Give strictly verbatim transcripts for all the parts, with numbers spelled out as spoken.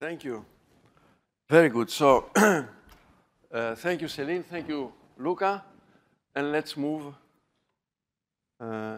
Thank you. Very good. So uh, thank you, Céline. Thank you, Luca. And let's move uh,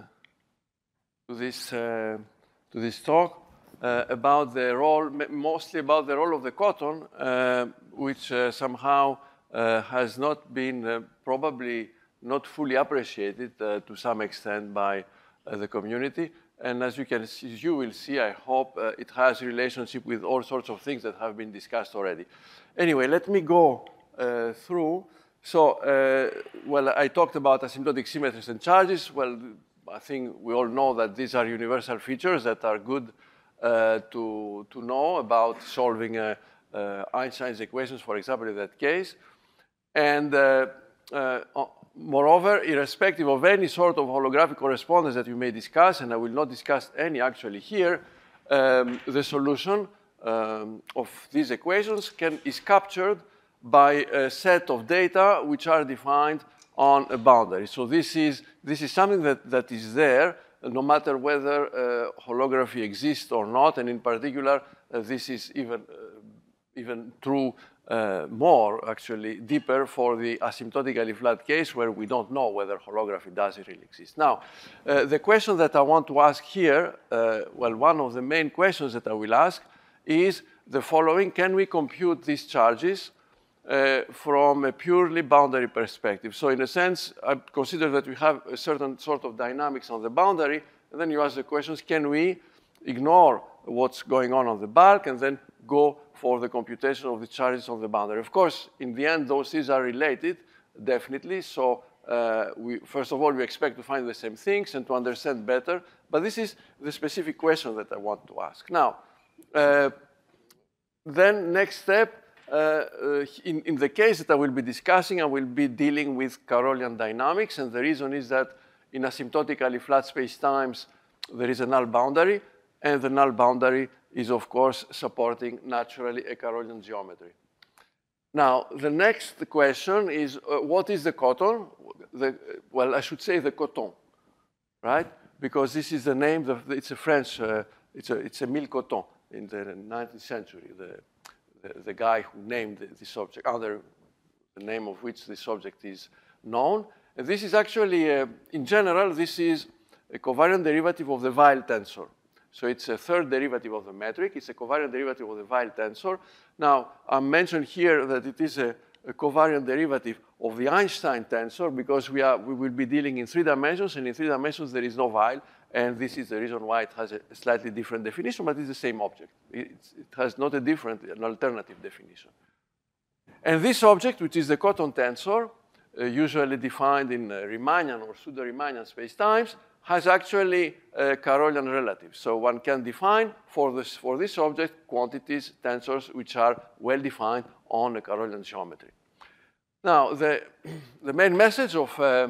to this uh, to this talk uh, about the role, mostly about the role of the cotton, uh, which uh, somehow uh, has not been uh, probably not fully appreciated uh, to some extent by uh, the community. And as you can see, you will see, I hope, uh, it has a relationship with all sorts of things that have been discussed already. Anyway, let me go uh, through. So, uh, well, I talked about asymptotic symmetries and charges. Well, I think we all know that these are universal features that are good uh, to, to know about solving uh, uh, Einstein's equations, for example, in that case. And uh, uh, moreover, irrespective of any sort of holographic correspondence that you may discuss, and I will not discuss any actually here, um, the solution um, of these equations can, is captured by a set of data which are defined on a boundary. So this is, this is something that, that is there, no matter whether uh, holography exists or not, and in particular, uh, this is even, uh, even true Uh, more, actually, deeper for the asymptotically flat case where we don't know whether holography does really exist. Now, uh, the question that I want to ask here, uh, well, one of the main questions that I will ask is the following. Can we compute these charges uh, from a purely boundary perspective? So in a sense, I consider that we have a certain sort of dynamics on the boundary, and then you ask the questions, can we ignore what's going on on the bulk and then go for the computation of the charges on the boundary? Of course, in the end, those things are related, definitely. So uh, we, first of all, we expect to find the same things and to understand better. But this is the specific question that I want to ask. Now, uh, then next step, uh, uh, in, in the case that I will be discussing, I will be dealing with Carolian dynamics. And the reason is that in asymptotically flat spacetimes, there is a null boundary. And the null boundary is, of course, supporting naturally a Carolian geometry. Now, the next question is, uh, what is the cotton? The, well, I should say the coton, right? Because this is the name, of, it's a French, uh, it's, a, it's Émile Coton in the nineteenth century, the, the, the guy who named this object, under the name of which this object is known. And this is actually, uh, in general, this is a covariant derivative of the Weyl tensor. So it's a third derivative of the metric. It's a covariant derivative of the Weyl tensor. Now, I mentioned here that it is a, a covariant derivative of the Einstein tensor because we, are, we will be dealing in three dimensions, and in three dimensions there is no Weyl, and this is the reason why it has a slightly different definition, but it's the same object. It's, it has not a different, an alternative definition. And this object, which is the cotton tensor, uh, usually defined in uh, Riemannian or pseudo-Riemannian spacetimes, has actually a Carolian relative. So one can define for this, for this object quantities, tensors, which are well-defined on a Carolian geometry. Now, the, the main message of, uh,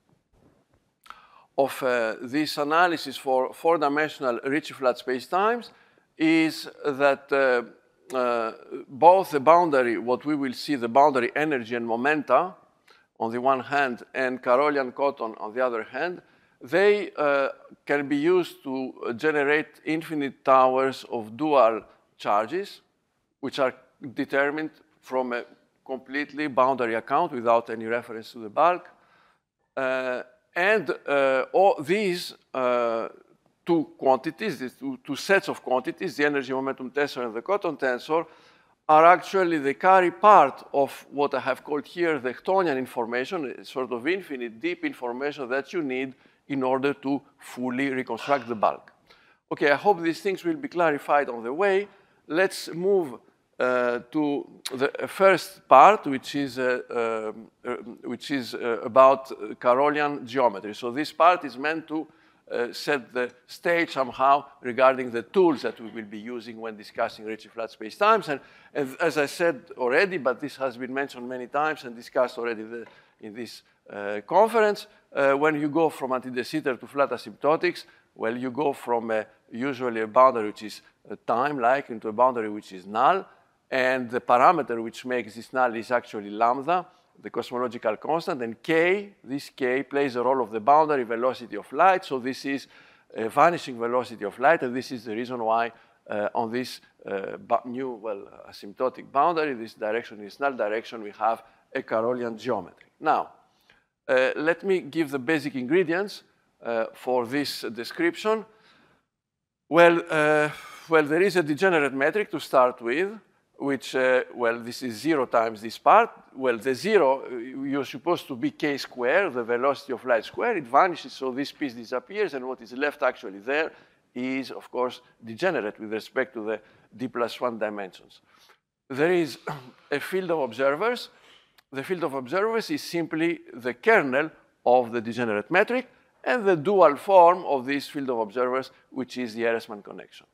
of uh, this analysis for four-dimensional Ricci flat spacetimes is that uh, uh, both the boundary, what we will see, the boundary energy and momenta on the one hand, and Carolian cotton on the other hand, they uh, can be used to generate infinite towers of dual charges, which are determined from a completely boundary account without any reference to the bulk. Uh, and uh, all these uh, two quantities, these two, two sets of quantities, the energy momentum tensor and the cotton tensor, are actually the carry part of what I have called here the Chtonian information, a sort of infinite deep information that you need in order to fully reconstruct the bulk. Okay, I hope these things will be clarified on the way. Let's move uh, to the first part, which is, uh, uh, which is uh, about Carolian geometry. So this part is meant to uh, set the stage somehow regarding the tools that we will be using when discussing Ricci flat spacetimes. And, and as I said already, but this has been mentioned many times and discussed already the, in this uh, conference, Uh, when you go from anti-de Sitter to flat asymptotics, well, you go from a, usually a boundary which is time-like into a boundary which is null, and the parameter which makes this null is actually lambda, the cosmological constant, and k, this k plays the role of the boundary velocity of light, so this is a vanishing velocity of light, and this is the reason why uh, on this uh, new, well, asymptotic boundary, this direction is null direction, we have a Carolian geometry. Now, uh, let me give the basic ingredients uh, for this description. Well, uh, well, there is a degenerate metric to start with, which, uh, well, this is zero times this part. Well, the zero, you're supposed to be k squared, the velocity of light squared. It vanishes, so this piece disappears, and what is left actually there is, of course, degenerate with respect to the d plus one dimensions. There is a field of observers. The field of observers is simply the kernel of the degenerate metric and the dual form of this field of observers, which is the Ehresmann connection.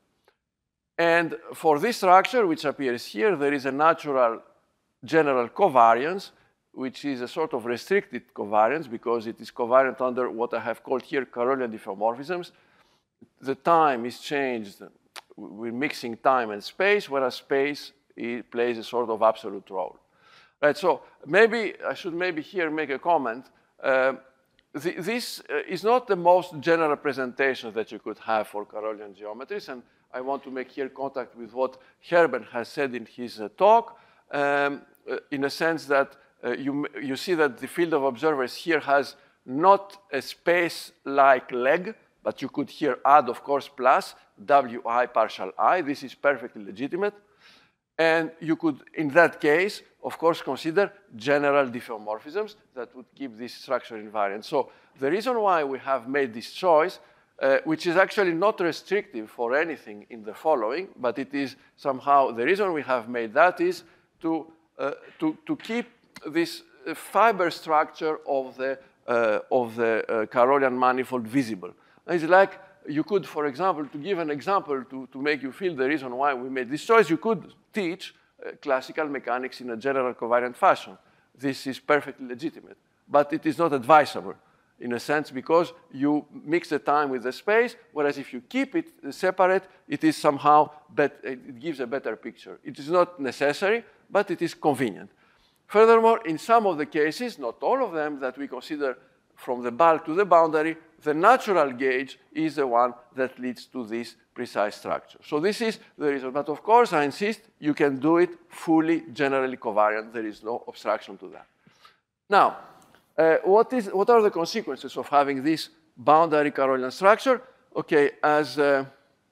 And for this structure, which appears here, there is a natural general covariance, which is a sort of restricted covariance because it is covariant under what I have called here Carolian diffeomorphisms. The time is changed. We're mixing time and space, whereas space plays a sort of absolute role. Right, so maybe I should maybe here make a comment. Uh, th this uh, is not the most general presentation that you could have for Carolian geometries, and I want to make here contact with what Herbert has said in his uh, talk, um, uh, in a sense that uh, you, you see that the field of observers here has not a space-like leg, but you could here add, of course, plus wi partial I. This is perfectly legitimate. And you could, in that case, of course, consider general diffeomorphisms that would keep this structure invariant. So the reason why we have made this choice, uh, which is actually not restrictive for anything in the following, but it is somehow, the reason we have made that is to, uh, to, to keep this fiber structure of the, uh, of the uh, Carolian manifold visible. It's like you could, for example, to give an example to, to make you feel the reason why we made this choice, you could teach uh, classical mechanics in a general covariant fashion. This is perfectly legitimate, but it is not advisable in a sense because you mix the time with the space, whereas if you keep it separate, it is somehow, bet it gives a better picture. It is not necessary, but it is convenient. Furthermore, in some of the cases, not all of them, that we consider from the bulk to the boundary, the natural gauge is the one that leads to this precise structure. So this is the reason. But of course, I insist, you can do it fully generally covariant. There is no obstruction to that. Now, uh, what, is, what are the consequences of having this boundary Carolian structure? Okay, as, uh,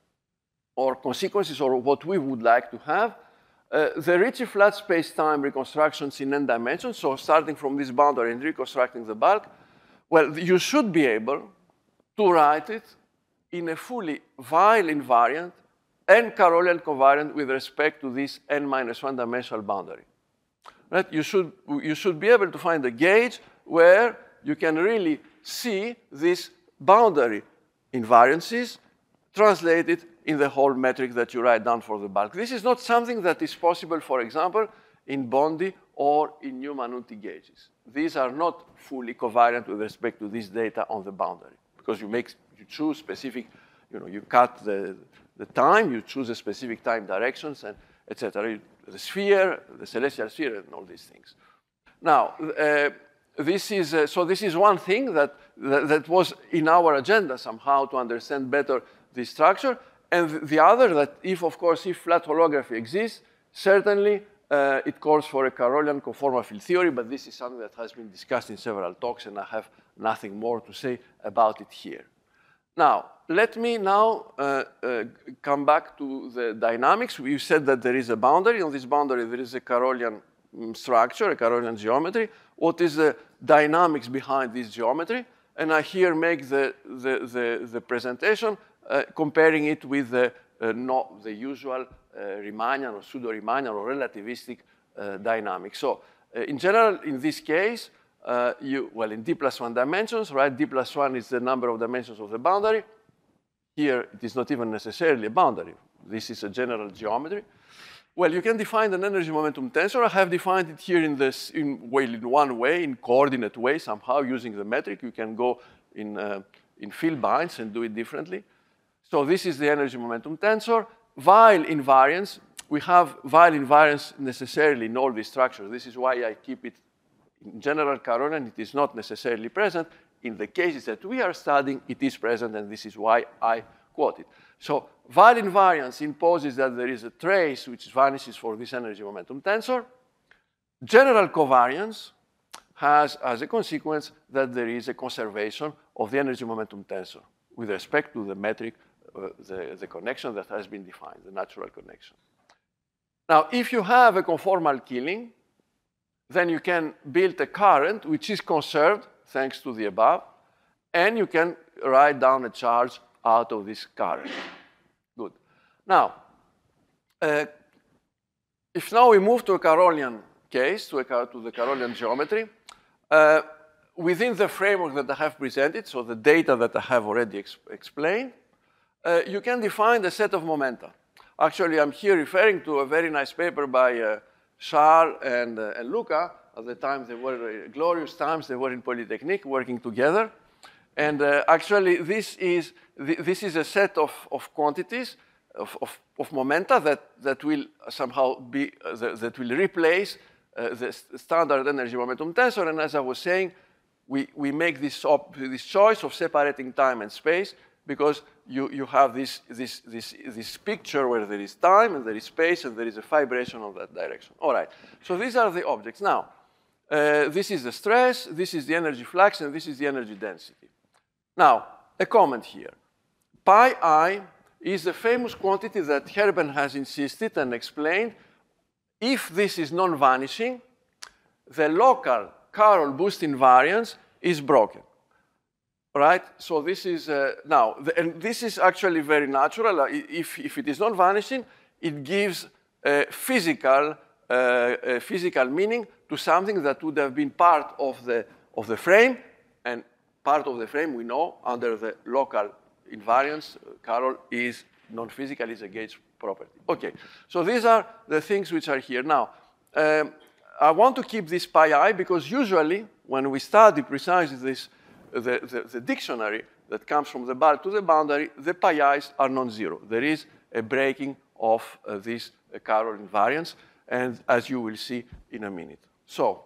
or consequences, or what we would like to have, uh, the Ricci flat space-time reconstructions in n dimensions, so starting from this boundary and reconstructing the bulk, well, you should be able to write it in a fully Weyl invariant and Carolian covariant with respect to this n minus one dimensional boundary. Right? You should, you should be able to find a gauge where you can really see these boundary invariances translated in the whole metric that you write down for the bulk. This is not something that is possible, for example, in Bondi or in Newman-Unti gauges. These are not fully covariant with respect to this data on the boundary because you make, you choose specific, you know, you cut the, the time, you choose a specific time directions, and et cetera. The sphere, the celestial sphere, and all these things. Now, uh, this is uh, so. This is one thing that, that that was in our agenda somehow to understand better this structure, and the other that, if of course, if flat holography exists, certainly. Uh, it calls for a Carolian conformal field theory, but this is something that has been discussed in several talks, and I have nothing more to say about it here. Now, let me now uh, uh, come back to the dynamics. We said that there is a boundary. On this boundary, there is a Carolian um, structure, a Carolian geometry. What is the dynamics behind this geometry? And I here make the, the, the, the presentation uh, comparing it with the, uh, not the usual Uh, Riemannian or pseudo-Riemannian or relativistic uh, dynamics. So uh, in general, in this case, uh, you, well, in d plus one dimensions, right? D plus one is the number of dimensions of the boundary. Here, it is not even necessarily a boundary. This is a general geometry. Well, you can define an energy momentum tensor. I have defined it here in this, in, well, in one way, in coordinate way, somehow using the metric. You can go in, uh, in field binds and do it differently. So this is the energy momentum tensor. Weyl invariance, we have Weyl invariance necessarily in all these structures. This is why I keep it in general Carolian. It is not necessarily present. In the cases that we are studying, it is present, and this is why I quote it. So Weil invariance imposes that there is a trace which vanishes for this energy momentum tensor. General covariance has as a consequence that there is a conservation of the energy momentum tensor with respect to the metric, uh, the, the connection that has been defined, the natural connection. Now, if you have a conformal killing, then you can build a current which is conserved thanks to the above, and you can write down a charge out of this current. Good. Now, uh, if now we move to a Carolian case, to, a, to the Carolian geometry, uh, within the framework that I have presented, so the data that I have already ex explained, uh, you can define a set of momenta. Actually, I'm here referring to a very nice paper by uh, Charles and, uh, and Luca. At the time, they were uh, glorious times. They were in Polytechnique working together. And uh, actually, this is, th this is a set of, of quantities, of, of, of momenta that, that will somehow be, uh, the, that will replace uh, the standard energy momentum tensor. And as I was saying, we, we make this, op this choice of separating time and space because you, you have this, this, this, this picture where there is time and there is space and there is a vibration of that direction. All right, so these are the objects. Now, uh, this is the stress, this is the energy flux, and this is the energy density. Now, a comment here. Pi I is the famous quantity that Herben has insisted and explained. If this is non-vanishing, the local Carroll boost invariance is broken. Right? So this is, uh, now, the, and this is actually very natural. Uh, if, if it is non-vanishing, it gives a physical, uh, a physical meaning to something that would have been part of the, of the frame, and part of the frame we know under the local invariance, uh, Carroll is non-physical, is a gauge property. Okay, so these are the things which are here. Now, um, I want to keep this pi I because usually when we study precisely this, the, the, the dictionary that comes from the bulk to the boundary, the pi I's are non-zero. There is a breaking of uh, this uh, Carroll invariance, and as you will see in a minute. So,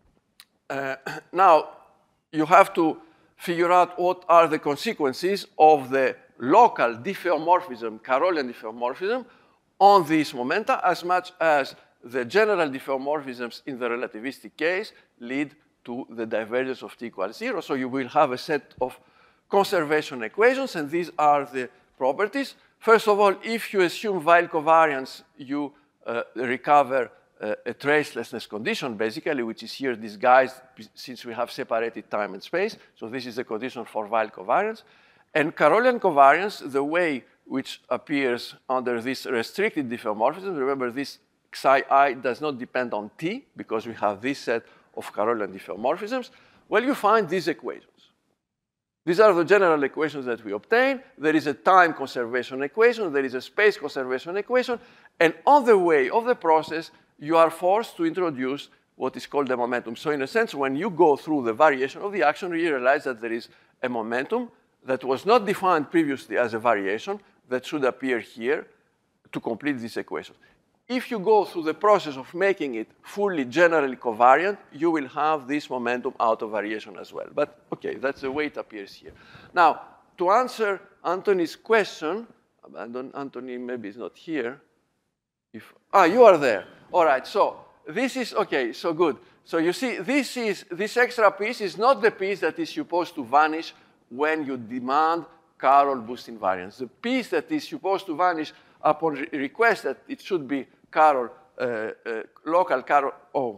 uh, now you have to figure out what are the consequences of the local diffeomorphism, Carolian diffeomorphism, on these momenta, as much as the general diffeomorphisms in the relativistic case lead to the divergence of t equals zero. So you will have a set of conservation equations, and these are the properties. First of all, if you assume Weil covariance, you uh, recover uh, a tracelessness condition, basically, which is here disguised since we have separated time and space. So this is the condition for Weil covariance. And Carolian covariance, the way which appears under this restricted diffeomorphism, remember this psi I does not depend on t, because we have this set of Carolian diffeomorphisms. Well, you find these equations. These are the general equations that we obtain. There is a time conservation equation, there is a space conservation equation, and on the way of the process, you are forced to introduce what is called the momentum. So in a sense, when you go through the variation of the action, you realize that there is a momentum that was not defined previously as a variation that should appear here to complete this equation. If you go through the process of making it fully generally covariant, you will have this momentum out of variation as well. But okay, that's the way it appears here. Now, to answer Anthony's question, Anthony maybe is not here. If, ah, you are there. All right, so this is, okay, so good. So you see, this, is, this extra piece is not the piece that is supposed to vanish when you demand Carroll boost invariance. The piece that is supposed to vanish upon re request that it should be Carroll, uh, uh, local Carroll, oh,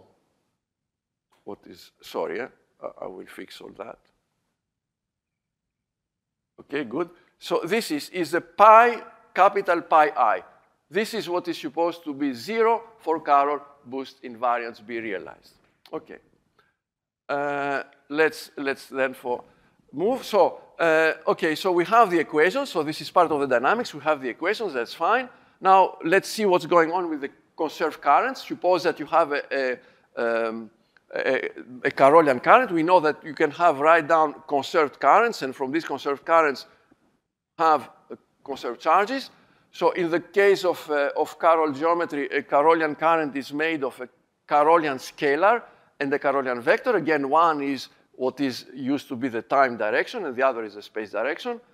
what is, sorry, eh? I, I will fix all that. Okay, good. So this is, is the pi, capital pi I. This is what is supposed to be zero for Carroll boost invariance be realized. Okay. Uh, let's, let's then for move. So, uh, okay, so we have the equations. So this is part of the dynamics. We have the equations. That's fine. Now, let's see what's going on with the conserved currents. Suppose that you have a, a, um, a, a Carolian current. We know that you can have write down conserved currents, and from these conserved currents have uh, conserved charges. So in the case of, uh, of Carroll geometry, a Carolian current is made of a Carolian scalar and a Carolian vector. Again, one is what is used to be the time direction, and the other is the space direction.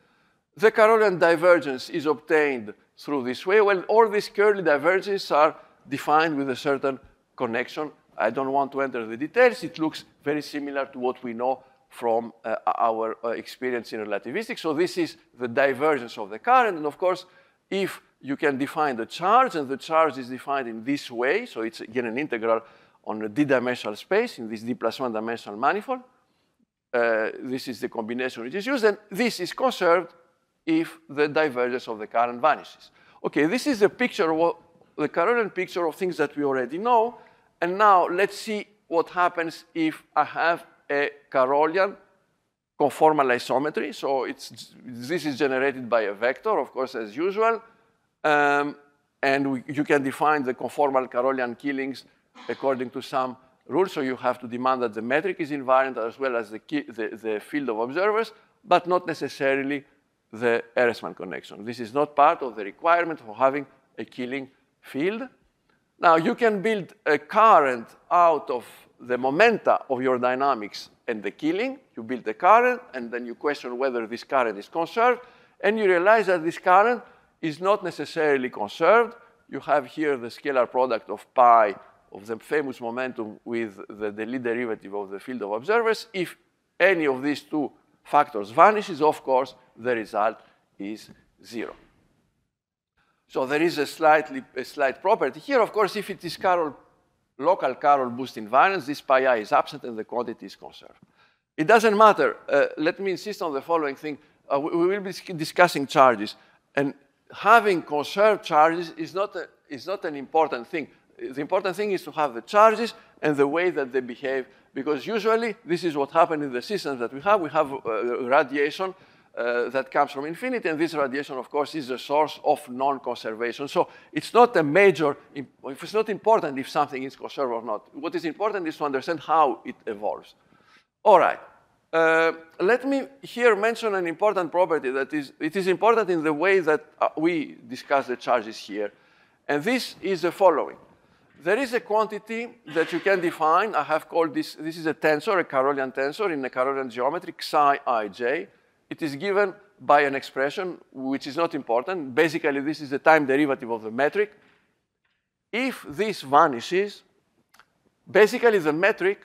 The Carolian divergence is obtained through this way. Well, all these curly divergences are defined with a certain connection. I don't want to enter the details. It looks very similar to what we know from uh, our uh, experience in relativistics. So this is the divergence of the current. And of course, if you can define the charge, and the charge is defined in this way, so it's again an integral on a d-dimensional space in this d plus one dimensional manifold. Uh, this is the combination which is used, and this is conserved if the divergence of the current vanishes. Okay, this is the picture, of what, the Carolian picture of things that we already know. And now let's see what happens if I have a Carolian conformal isometry. So it's, this is generated by a vector, of course, as usual. Um, and we, you can define the conformal Carolian killings according to some rules. So you have to demand that the metric is invariant as well as the, the, the field of observers, but not necessarily the Ehresmann connection. This is not part of the requirement for having a killing field. Now, you can build a current out of the momenta of your dynamics and the killing. You build the current, and then you question whether this current is conserved, and you realize that this current is not necessarily conserved. You have here the scalar product of pi of the famous momentum with the, the lead derivative of the field of observers. If any of these two factors vanishes, of course, the result is zero. So there is a, slightly, a slight property here. Of course, if it is Carroll, local Carroll boost invariance, this pi I is absent and the quantity is conserved. It doesn't matter. Uh, let me insist on the following thing. Uh, we, we will be discussing charges. And having conserved charges is not, a, is not an important thing. The important thing is to have the charges and the way that they behave, because usually this is what happens in the systems that we have. We have uh, radiation uh, that comes from infinity, and this radiation, of course, is the source of non-conservation. So it's not a major, it's not important if something is conserved or not. What is important is to understand how it evolves. All right. Uh, let me here mention an important property that is, it is important in the way that uh, we discuss the charges here. And this is the following. There is a quantity that you can define. I have called this, this is a tensor, a Carolian tensor in a Carolian geometry, psi ij. It is given by an expression which is not important. Basically, this is the time derivative of the metric. If this vanishes, basically the metric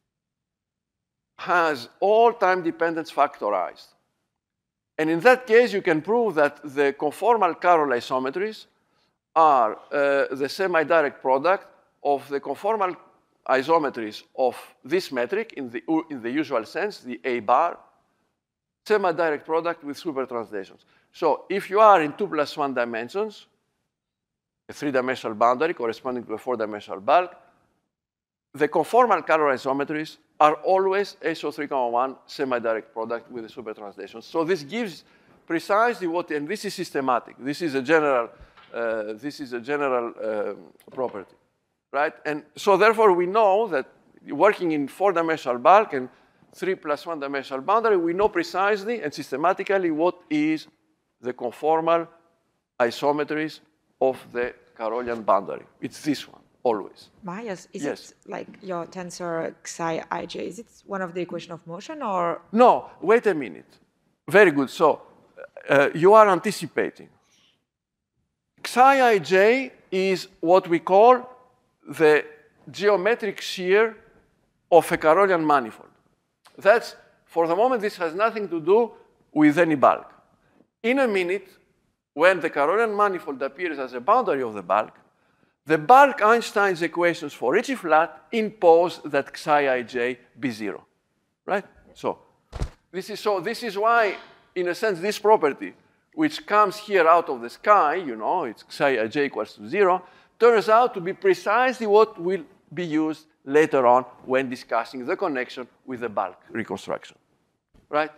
has all time dependence factorized. And in that case, you can prove that the conformal Carroll isometries are uh, the semi-direct product of the conformal isometries of this metric in the, in the usual sense, the A bar, semi-direct product with supertranslations. So if you are in two plus one dimensions, a three-dimensional boundary corresponding to a four-dimensional bulk, the conformal Carroll isometries are always S O three comma one semi-direct product with the supertranslations. So this gives precisely what, and this is systematic. This is a general Uh, this is a general uh, property, right? And so therefore we know that working in four-dimensional bulk and three plus one-dimensional boundary, we know precisely and systematically what is the conformal isometries of the Carolian boundary. It's this one, always. Marius, is yes. it like your tensor psi ij? Is it one of the equation of motion or? No, wait a minute. Very good. So uh, you are anticipating. Psi ij is what we call the geometric shear of a Carolian manifold. That's, for the moment, this has nothing to do with any bulk. In a minute, when the Carolian manifold appears as a boundary of the bulk, the bulk Einstein's equations for Ricci flat impose that psi ij be zero, right? So this is, so this is why, in a sense, this property, which comes here out of the sky, you know, it's psi ij equals to zero, turns out to be precisely what will be used later on when discussing the connection with the bulk reconstruction, right?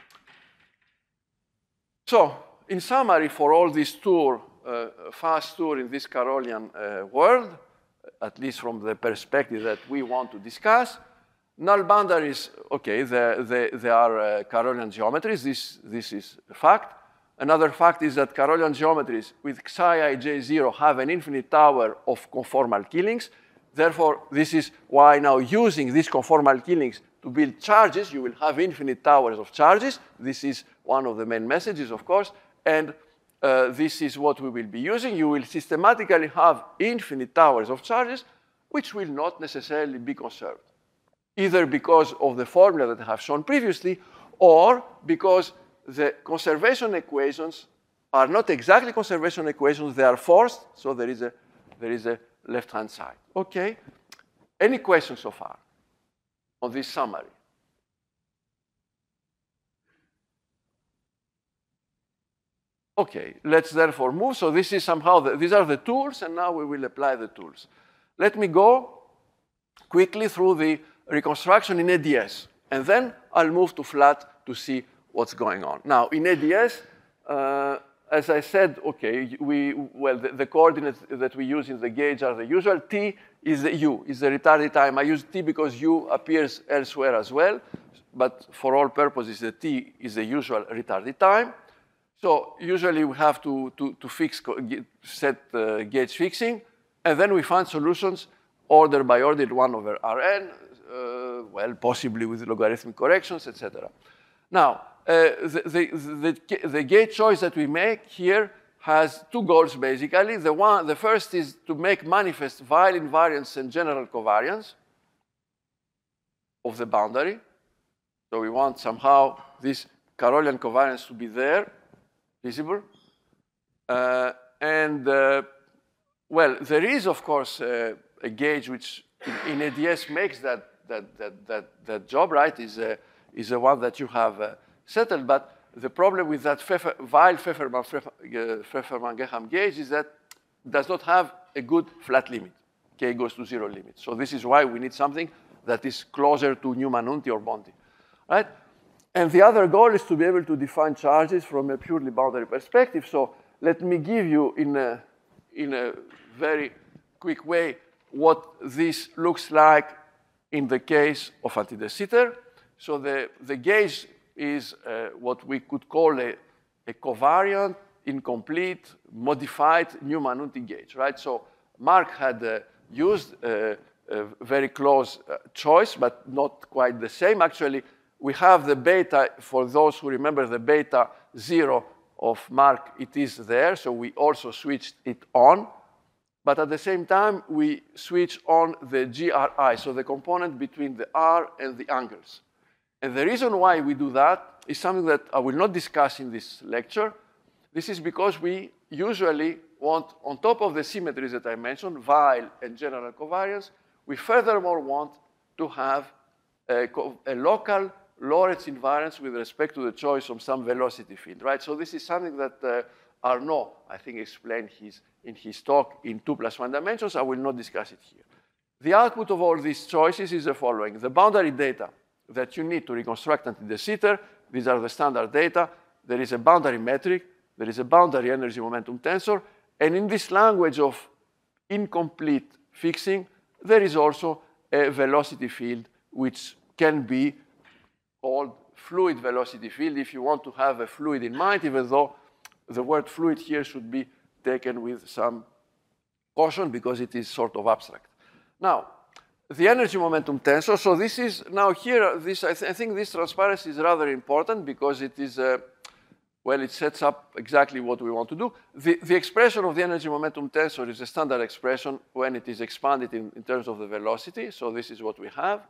So, in summary, for all this tour, uh, fast tour in this Carolian uh, world, at least from the perspective that we want to discuss, null boundaries, okay, they, they, they are uh, Carolian geometries. This, this is a fact. Another fact is that Carolian geometries with psi ij zero have an infinite tower of conformal killings. Therefore, this is why now using these conformal killings, to build charges, you will have infinite towers of charges. This is one of the main messages, of course. And uh, this is what we will be using. You will systematically have infinite towers of charges, which will not necessarily be conserved, either because of the formula that I have shown previously, or because the conservation equations are not exactly conservation equations. They are forced, so there is a, there is a left-hand side. OK? Any questions so far on this summary? OK, let's therefore move. So this is somehow, the, these are the tools, and now we will apply the tools. Let me go quickly through the reconstruction in A D S, and then I'll move to flat to see what's going on. Now, in A D S, uh, as I said, OK, we, well, the, the coordinates that we use in the gauge are the usual. T is the U, is the retarded time. I use T because U appears elsewhere as well, but for all purposes, the T is the usual retarded time. So usually we have to, to, to fix, set uh, gauge fixing, and then we find solutions order by order one over Rn, uh, well, possibly with logarithmic corrections, et cetera. Now, uh, the, the, the, the gauge choice that we make here has two goals, basically. The, one, the first is to make manifest Weyl invariance and general covariance of the boundary. So we want somehow this Carolian covariance to be there, visible. Uh, and, uh, well, there is, of course, uh, a gauge which in, in A D S makes that, that, that, that, that job, right, is, uh, is the one that you have uh, settled. But the problem with that Weil-Pfefferman-Graham gauge is that it does not have a good flat limit. K goes to zero limit. So this is why we need something that is closer to Newman-Unti or Bondi, right? And the other goal is to be able to define charges from a purely boundary perspective. So let me give you in a, in a very quick way what this looks like in the case of anti-de Sitter. So the, the gauge is uh, what we could call a, a covariant, incomplete, modified Newman-Unti gauge, right? So Mark had uh, used uh, a very close uh, choice, but not quite the same. Actually, we have the beta, for those who remember the beta zero of Mark, it is there, so we also switched it on. But at the same time, we switch on the G R I, so the component between the R and the angles. And the reason why we do that is something that I will not discuss in this lecture. This is because we usually want, on top of the symmetries that I mentioned, Weyl and general covariance, we furthermore want to have a, a local Lorentz invariance with respect to the choice of some velocity field, right? So this is something that uh, Arnaud, I think, explained his, in his talk in two plus one dimensions. I will not discuss it here. The output of all these choices is the following. The boundary data that you need to reconstruct anti-de Sitter, these are the standard data. There is a boundary metric. There is a boundary energy momentum tensor. And in this language of incomplete fixing, there is also a velocity field which can be called fluid velocity field if you want to have a fluid in mind, even though the word fluid here should be taken with some caution because it is sort of abstract. Now, the energy momentum tensor, so this is, now here, this, I, th I think this transparency is rather important because it is, uh, well, it sets up exactly what we want to do. The, the expression of the energy momentum tensor is a standard expression when it is expanded in, in terms of the velocity, so this is what we have.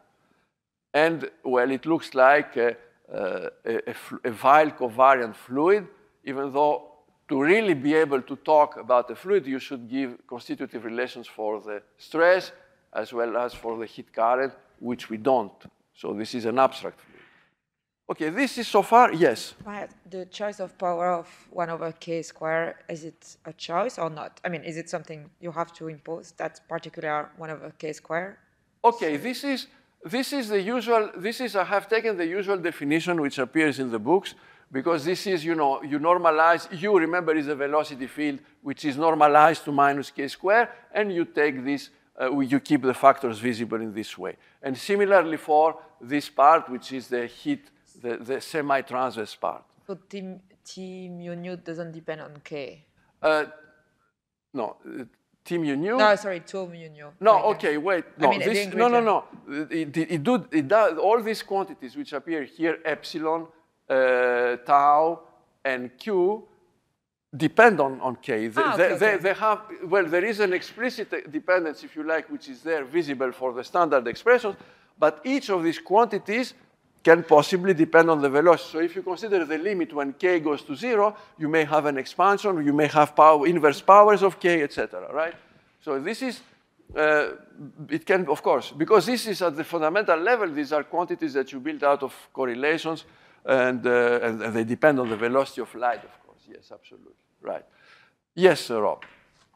And, well, it looks like a, a, a, a Weyl covariant fluid, even though to really be able to talk about a fluid, you should give constitutive relations for the stress as well as for the heat current, which we don't. So this is an abstract fluid. OK, this is so far, yes? Right. The choice of power of one over k squared, is it a choice or not? I mean, is it something you have to impose, that particular one over k squared? OK, this is, this is the usual, this is, I have taken the usual definition which appears in the books, because this is, you know, you normalize, U, remember, is a velocity field which is normalized to minus k squared, and you take this, uh, you keep the factors visible in this way. And similarly for this part, which is the heat, the, the semi-transverse part. So T, T mu nu doesn't depend on k? Uh, no, T mu nu. No, sorry, two mu nu. No, Like, okay, wait. No, I mean, this, the no, no, ingredient. no. It, it, it, do, it does, all these quantities which appear here, epsilon, uh, tau, and q, depend on, on k. They, Ah, they, okay, they, okay. they have, well, there is an explicit dependence, if you like, which is there visible for the standard expressions, but each of these quantities can possibly depend on the velocity. So if you consider the limit when k goes to zero, you may have an expansion, you may have power, inverse powers of k, et cetera, right? So this is, uh, it can, of course, because this is at the fundamental level, these are quantities that you build out of correlations, and, uh, and, and they depend on the velocity of light, of course. Yes, absolutely, right. Yes, uh, Rob.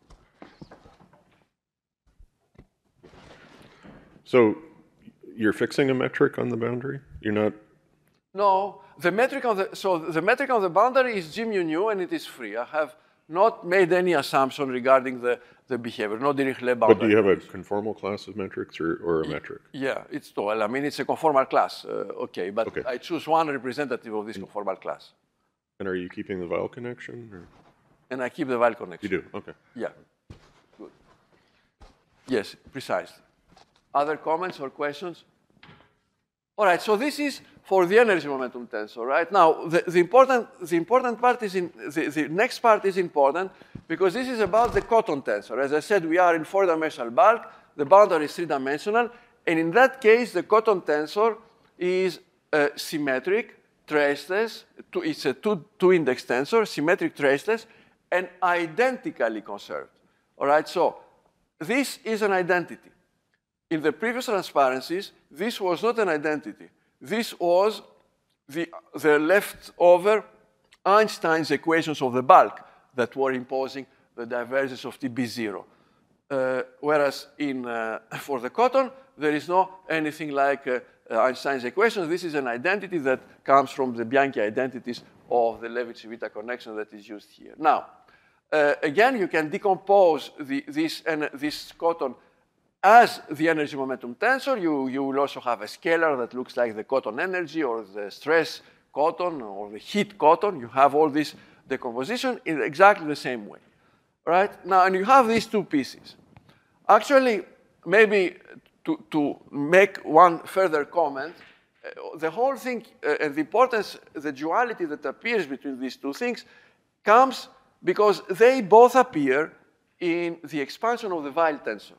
So you're fixing a metric on the boundary? You're not? No, the metric on the, so the metric on the boundary is G mu nu, and it is free. I have not made any assumption regarding the, the behavior, no Dirichlet boundary. But do you have a conformal class of metrics or, or a metric? Yeah, it's, well, I mean, it's a conformal class, uh, okay, but Okay. I choose one representative of this conformal class. And are you keeping the Weil connection? Or? And I keep the Weil connection. You do, okay. Yeah, good. Yes, precisely. Other comments or questions? All right, so this is for the energy momentum tensor, right? Now, the, the, important, the important part is, in, the, the next part is important because this is about the cotton tensor. As I said, we are in four-dimensional bulk, the boundary is three-dimensional, and in that case, the cotton tensor is uh, symmetric, traceless, two, it's a two, two-index tensor, symmetric, traceless, and identically conserved, all right? So this is an identity. In the previous transparencies, this was not an identity. This was the, the leftover Einstein's equations of the bulk that were imposing the divergence of T B zero. Uh, whereas in, uh, for the cotton, there is no anything like uh, Einstein's equations. This is an identity that comes from the Bianchi identities of the Levi-Civita connection that is used here. Now, uh, again, you can decompose the, this, and this cotton as the energy momentum tensor. You, you will also have a scalar that looks like the cotton energy or the stress cotton or the heat cotton. You have all this decomposition in exactly the same way, right? Now, and you have these two pieces. Actually, maybe to, to make one further comment, uh, the whole thing uh, and the importance, the duality that appears between these two things comes because they both appear in the expansion of the Weil tensor,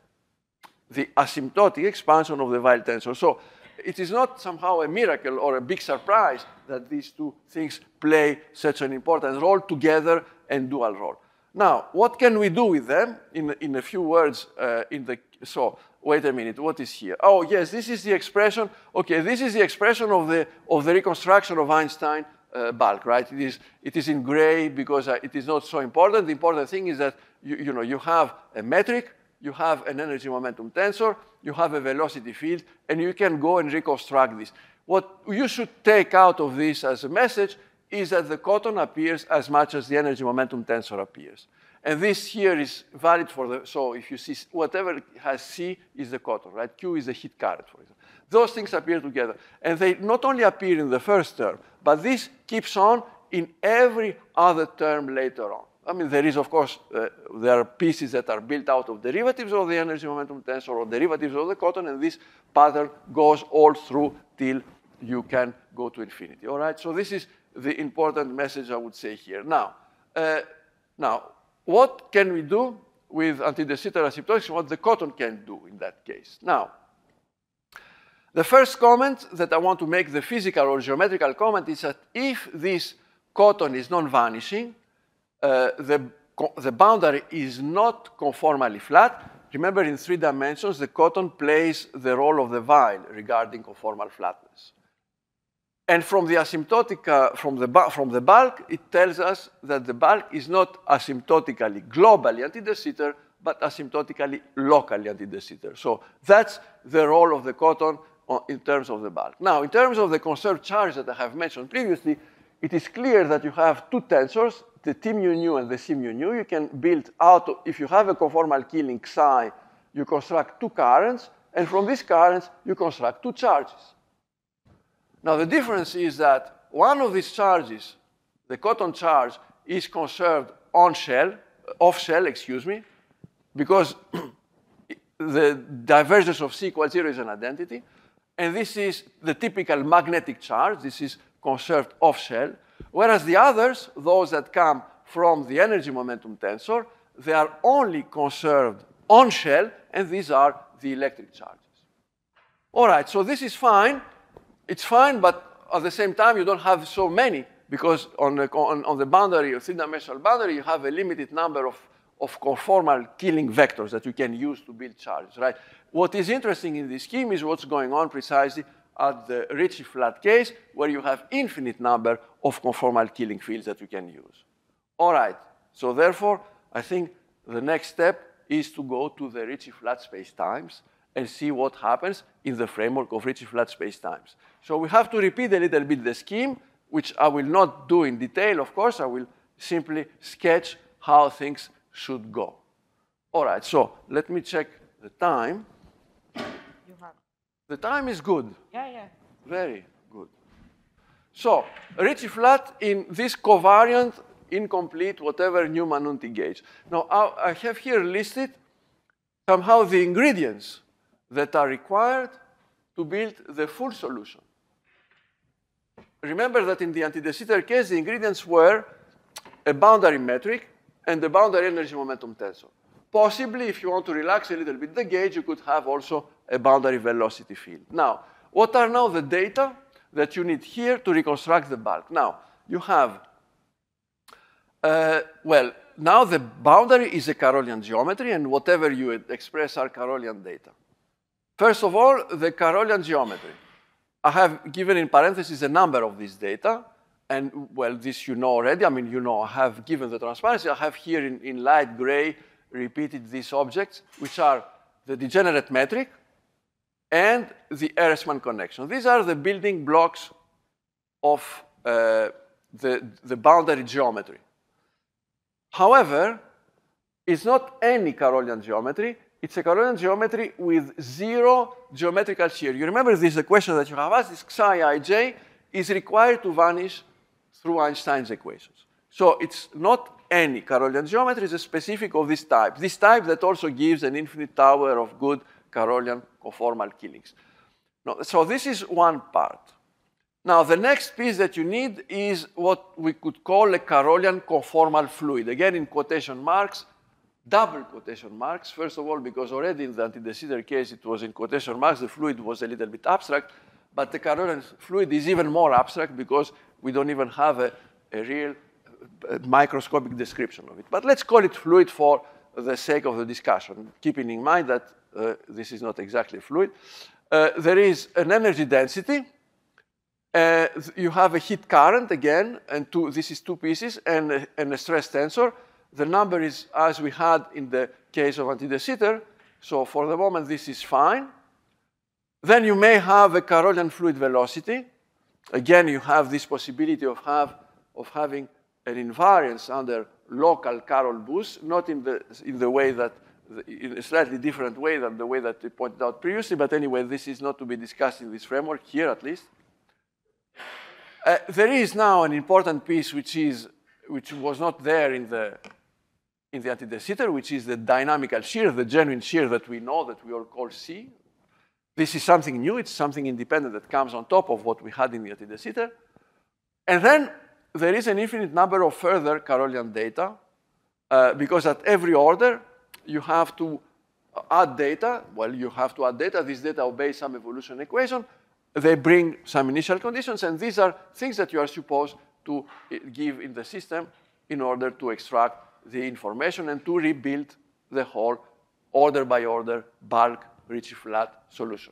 the asymptotic expansion of the Weil tensor. So it is not somehow a miracle or a big surprise that these two things play such an important role together and dual role. Now, what can we do with them? In, in a few words, uh, in the, so wait a minute, what is here? Oh, yes, this is the expression. Okay, this is the expression of the, of the reconstruction of Einstein uh, bulk, right? It is, it is in gray because uh, it is not so important. The important thing is that you, you, know, you have a metric, you have an energy momentum tensor, you have a velocity field, and you can go and reconstruct this. What you should take out of this as a message is that the cotton appears as much as the energy momentum tensor appears. And this here is valid for the, so if you see whatever has C is the cotton, right? Q is the heat current, for example. Those things appear together. And they not only appear in the first term, but this keeps on in every other term later on. I mean, there is, of course, uh, there are pieces that are built out of derivatives of the energy momentum tensor or derivatives of the cotton, and this pattern goes all through till you can go to infinity, all right? So this is the important message I would say here. Now, uh, now, what can we do with anti-de Sitter asymptotics? What the cotton can do in that case? Now, the first comment that I want to make, the physical or geometrical comment, is that if this cotton is non-vanishing, uh, the, the boundary is not conformally flat. Remember, in three dimensions, the cotton plays the role of the Weil regarding conformal flatness. And from the asymptotic, uh, from, the from the bulk, it tells us that the bulk is not asymptotically globally anti-de Sitter, but asymptotically locally anti-de Sitter. So that's the role of the cotton in terms of the bulk. Now, in terms of the conserved charge that I have mentioned previously, it is clear that you have two tensors, the T mu nu and the C mu nu. You can build out, if you have a conformal killing psi, you construct two currents, and from these currents, you construct two charges. Now, the difference is that one of these charges, the cotton charge, is conserved on shell, off shell, excuse me, because the divergence of C equals zero is an identity. And this is the typical magnetic charge. This is conserved off shell. Whereas the others, those that come from the energy momentum tensor, they are only conserved on shell, and these are the electric charges. All right, so this is fine. It's fine, but at the same time, you don't have so many, because on the, on, on the boundary, of three-dimensional boundary, you have a limited number of, of conformal killing vectors that you can use to build charges, right? What is interesting in this scheme is what's going on precisely at the Ricci flat case, where you have infinite number of conformal killing fields that you can use. All right, so therefore, I think the next step is to go to the Ricci flat spacetimes and see what happens in the framework of Ricci flat spacetimes. So we have to repeat a little bit the scheme, which I will not do in detail, of course. I will simply sketch how things should go. All right, so let me check the time. You have. The time is good. Yeah, yeah. Very good. So Ricci flat in this covariant, incomplete, whatever Newman-Unti gauge. Now, I have here listed somehow the ingredients that are required to build the full solution. Remember that in the anti-de Sitter case, the ingredients were a boundary metric and the boundary energy momentum tensor. Possibly, if you want to relax a little bit the gauge, you could have also a boundary velocity field. Now, what are now the data that you need here to reconstruct the bulk? Now, you have, uh, well, now the boundary is a Carolian geometry, and whatever you express are Carolian data. First of all, the Carolian geometry. I have given in parentheses a number of these data, and well, this you know already. I mean, you know, I have given the transparency. I have here in, in light gray repeated these objects, which are the degenerate metric and the Ehresmann connection. These are the building blocks of uh, the, the boundary geometry. However, it's not any Carolian geometry. It's a Carolian geometry with zero geometrical shear. You remember this is a question that you have asked. This psi ij is required to vanish through Einstein's equations. So it's not any Carolian geometry. It's a specific of this type. This type that also gives an infinite tower of good Carolian conformal killings. No, so this is one part. Now, the next piece that you need is what we could call a Carolian conformal fluid. Again, in quotation marks, double quotation marks. First of all, because already in the anti-de Sitter case, it was in quotation marks. The fluid was a little bit abstract. But the Carolian fluid is even more abstract because we don't even have a, a real uh, microscopic description of it. But let's call it fluid for the sake of the discussion, keeping in mind that uh, this is not exactly fluid. Uh, there is an energy density. Uh, you have a heat current again, and two, this is two pieces, and a, and a stress tensor. The number is as we had in the case of anti-de Sitter. So for the moment, this is fine. Then you may have a Carolian fluid velocity. Again, you have this possibility of, have, of having an invariance under local Carol boost, not in the, in the way that, in a slightly different way than the way that we pointed out previously, but anyway, this is not to be discussed in this framework, here at least. Uh, there is now an important piece which, is, which was not there in the, in the anti-de Sitter, which is the dynamical shear, the genuine shear that we know, that we all call C. This is something new. It's something independent that comes on top of what we had in the anti-de Sitter. And then there is an infinite number of further Carolian data, uh, because at every order, you have to add data. Well, you have to add data. These data obey some evolution equation. They bring some initial conditions, and these are things that you are supposed to give in the system in order to extract the information and to rebuild the whole order by order bulk Ricci flat solution.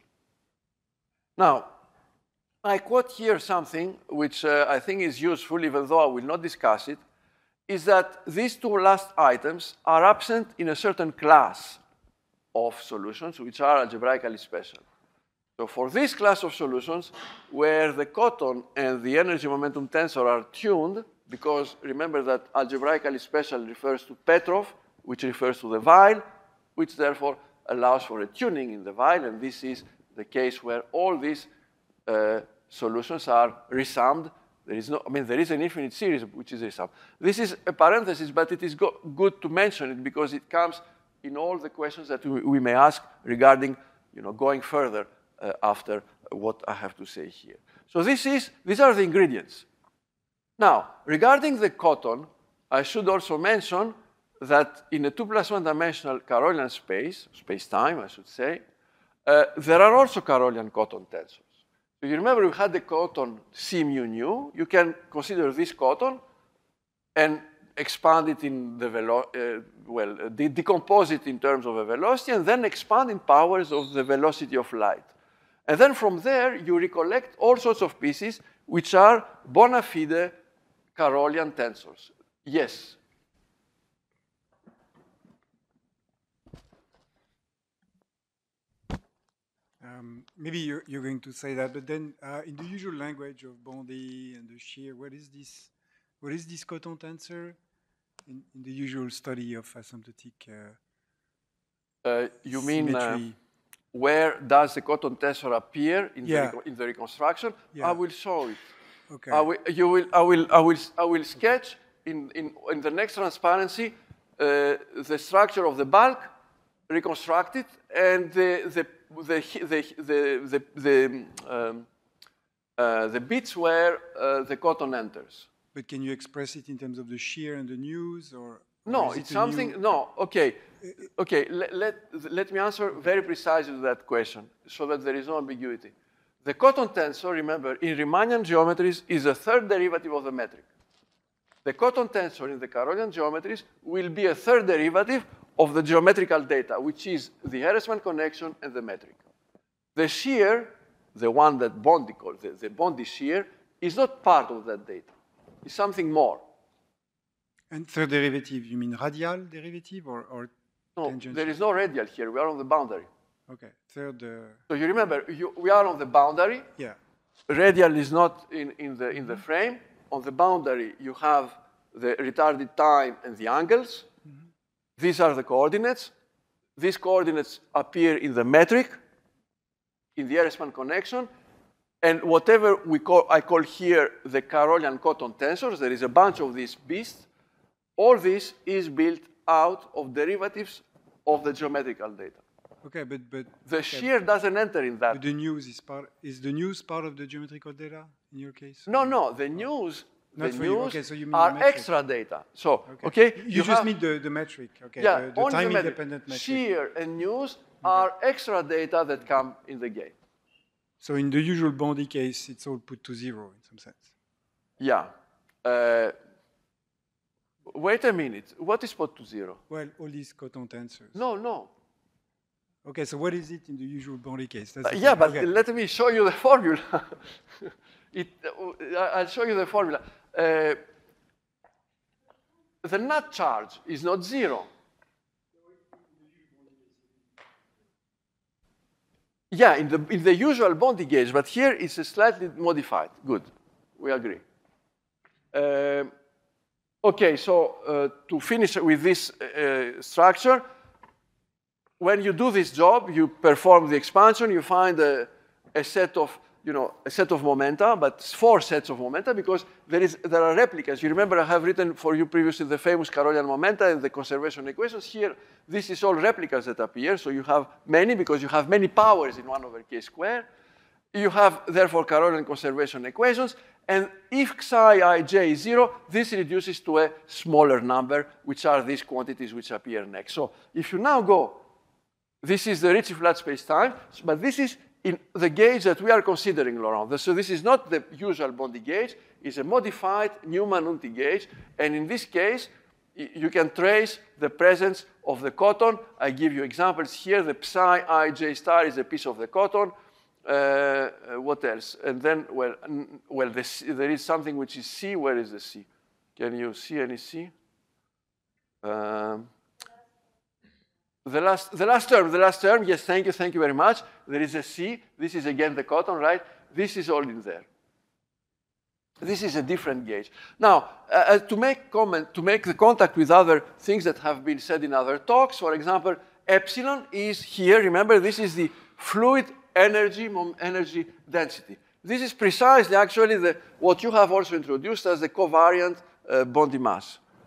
Now, I quote here something which uh, I think is useful, even though I will not discuss it, is that these two last items are absent in a certain class of solutions which are algebraically special. So for this class of solutions, where the cotton and the energy momentum tensor are tuned, because remember that algebraically special refers to Petrov, which refers to the vial, which therefore allows for a tuning in the vial, and this is the case where all these uh, solutions are resummed. There is no, I mean, there is an infinite series which is resummed. This is a parenthesis, but it is go good to mention it because it comes in all the questions that we, we may ask regarding, you know, going further uh, after what I have to say here. So this is, these are the ingredients. Now, regarding the cotton, I should also mention that in a two plus one dimensional Carolian space, space-time, I should say, uh, there are also Carolian cotton tensors. So you remember we had the cotton C mu nu. You can consider this cotton and expand it in the velo uh, well, uh, de decompose it in terms of a velocity, and then expand in powers of the velocity of light. And then from there, you recollect all sorts of pieces which are bona fide Carolian tensors. Yes? Um, maybe you're, you're going to say that, but then uh, in the usual language of Bondy and the shear, what is this? What is this cotton tensor in, in the usual study of asymptotic uh, uh, you mean uh, symmetry? Where does the cotton tensor appear in, Yeah. the, in the reconstruction? Yeah. I will show it. Okay. I will, you will, I, will, I, will, I will sketch in, in, in the next transparency uh, the structure of the bulk, reconstruct it, and the, the, the, the, the, the, the, um, uh, the bits where uh, the cotton enters. But can you express it in terms of the shear and the news, or? or No, is it it's a something, new- no, okay. Okay, let, let, let me answer very precisely to that question so that there is no ambiguity. The cotton tensor, remember, in Riemannian geometries is a third derivative of the metric. The cotton tensor in the Carolian geometries will be a third derivative of the geometrical data, which is the Ehresmann connection and the metric. The shear, the one that Bondy called, the, the Bondy shear, is not part of that data. It's something more. And third derivative, you mean radial derivative or, or No, tangential? there is no radial here. We are on the boundary. Okay, third, uh, So you remember, you, we are on the boundary. yeah. Radial is not in, in, the, in the frame. On the boundary, you have the retarded time and the angles. Mm-hmm. These are the coordinates. These coordinates appear in the metric, in the Ehresmann connection. And whatever we call, I call here the Carolian cotton tensors, there is a bunch of these beasts. All this is built out of derivatives of the geometrical data. Okay, but but The okay, shear doesn't enter in that. but the news is part. Is the news part of the geometrical data in your case? No, no, the news, Not the for you. news Okay, so you mean the are metric. extra data. So, Okay. okay, You, just have- mean the, the metric. Okay. yeah, The, the only time the metric. independent metric. Shear and news are extra data that come in the game. So in the usual Bondy case, it's all put to zero in some sense. Yeah. Uh, wait a minute. What is put to zero? Well, all these cotton tensors. No, no. Okay, so what is it in the usual Bondy case? That's Uh, the yeah, thing. but Okay. let me show you the formula. it, uh, I'll show you the formula. Uh, the net charge is not zero. Yeah, in the, in the usual Bondy gauge, but here it's a slightly modified. Good, we agree. Um okay, so uh, to finish with this uh, structure, when you do this job, you perform the expansion, you find a, a set of, you know, a set of momenta, but four sets of momenta because there is there are replicas. You remember I have written for you previously the famous Carolian momenta and the conservation equations. Here, this is all replicas that appear, so you have many because you have many powers in one over k squared. You have, therefore, Carolian conservation equations, and if psi ij is zero, this reduces to a smaller number, which are these quantities which appear next. So if you now go, this is the Ricci flat space-time, but this is in the gauge that we are considering, Laurent. So this is not the usual Bondy gauge, it's a modified Newman-Unti gauge, and in this case, you can trace the presence of the cotton. I give you examples here. The psi ij star is a piece of the cotton. Uh, what else? And then, well, well, the C, there is something which is C. Where is the C? Can you see any C? Um, the last, the last term, the last term. Yes, thank you, thank you very much. There is a C. This is again the cotton, right? This is all in there. This is a different gauge. Now, uh, to make comment, to make the contact with other things that have been said in other talks, for example, epsilon is here. Remember, this is the fluid energy, energy density. This is precisely actually the, what you have also introduced as the covariant uh, Bondy mass.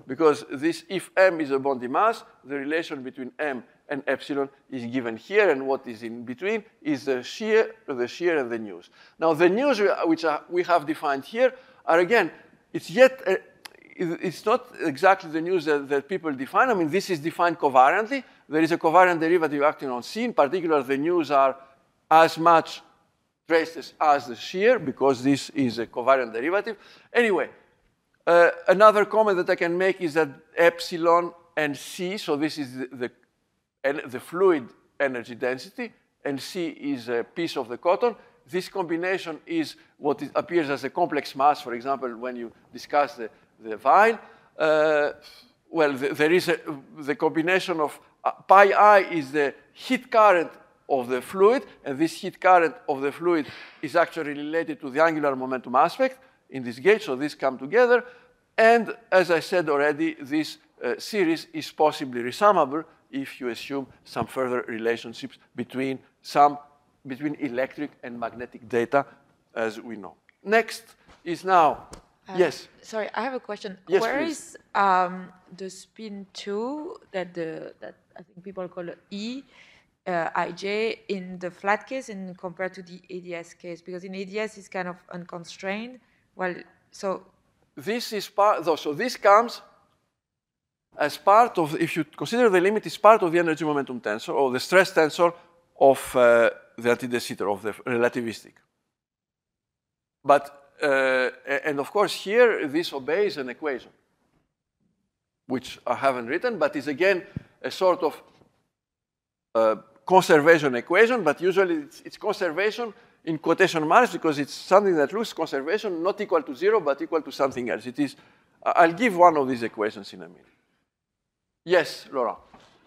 because this, if M is a Bondi mass, the relation between M and epsilon is given here, and what is in between is the shear, the shear and the news. Now, the news which are, we have defined here are, again, it's yet, uh, it's not exactly the news that, that people define. I mean, this is defined covariantly. There is a covariant derivative acting on C. In particular, the news are as much traces as the shear, because this is a covariant derivative. Anyway, uh, another comment that I can make is that epsilon and C, so this is the, the, and the fluid energy density, and C is a piece of the cotton. This combination is what it appears as a complex mass, for example, when you discuss the, the vial. Uh, well, the, there is a, the combination of uh, pi I is the heat current of the fluid, and this heat current of the fluid is actually related to the angular momentum aspect in this gauge, so these come together. And as I said already, this uh, series is possibly resummable if you assume some further relationships between some between electric and magnetic data, as we know. Next is now, Uh, yes. Sorry, I have a question. Yes, Where please. is um, the spin two that the that I think people call it E, uh, I J in the flat case and compared to the A D S case? Because in A D S it's kind of unconstrained. Well, so This is part, so this comes as part of, if you consider the limit is part of the energy momentum tensor or the stress tensor of uh, the anti-de Sitter, of the relativistic. But, uh, and of course here, this obeys an equation, which I haven't written, but is again a sort of uh, conservation equation, but usually it's, it's conservation in quotation marks because it's something that looks conservation not equal to zero, but equal to something else. It is, I'll give one of these equations in a minute. Yes, Laura.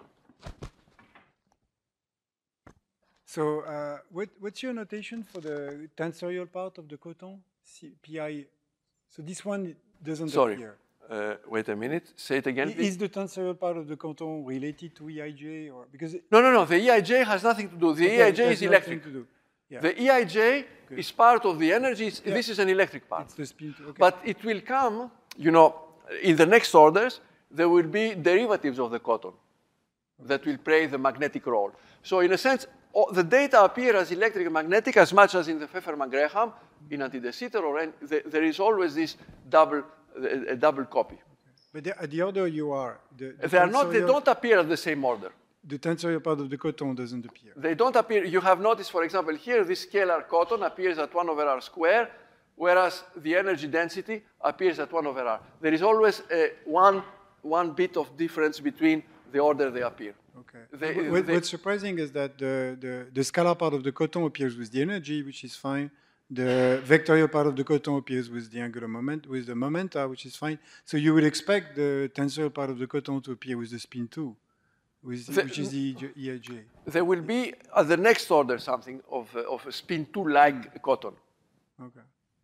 So uh, what, what's your notation for the tensorial part of the coton? C P I. So this one doesn't Sorry. appear. Uh, wait a minute. Say it again, I- please. Is the tensorial part of the coton related to E I J, or because it, No, no, no. The E I J has nothing to do. The E I J it is has electric. nothing to do. Yeah, The E I J Good. is part of the energy. It's- Yeah. This is an electric part. it's the spin. Too. Okay. But it will come, you know, in the next orders, there will be derivatives of the cotton that will play the magnetic role. So in a sense, all the data appear as electric and magnetic as much as in the Pfefferman-Graham, in anti-de Sitter, or any, the, there is always this double, a double copy. But the, at the order you are, the, the They are not, they tensorial- don't appear at the same order. The tensorial part of the coton doesn't appear. They don't appear, you have noticed, for example, here, this scalar cotton appears at one over r square, whereas the energy density appears at one over r. There is always a one, one bit of difference between the order they appear. Okay. They- Wh- what- they- what's surprising is that the, the, the scalar part of the coton appears with the energy, which is fine. The vectorial part of the coton appears with the angular moment, with the momenta, which is fine. So you would expect the tensorial part of the coton to appear with the spin two, with, The- which is the E I J. There will be at the next order something of, uh, of a spin two-like cotton, Okay.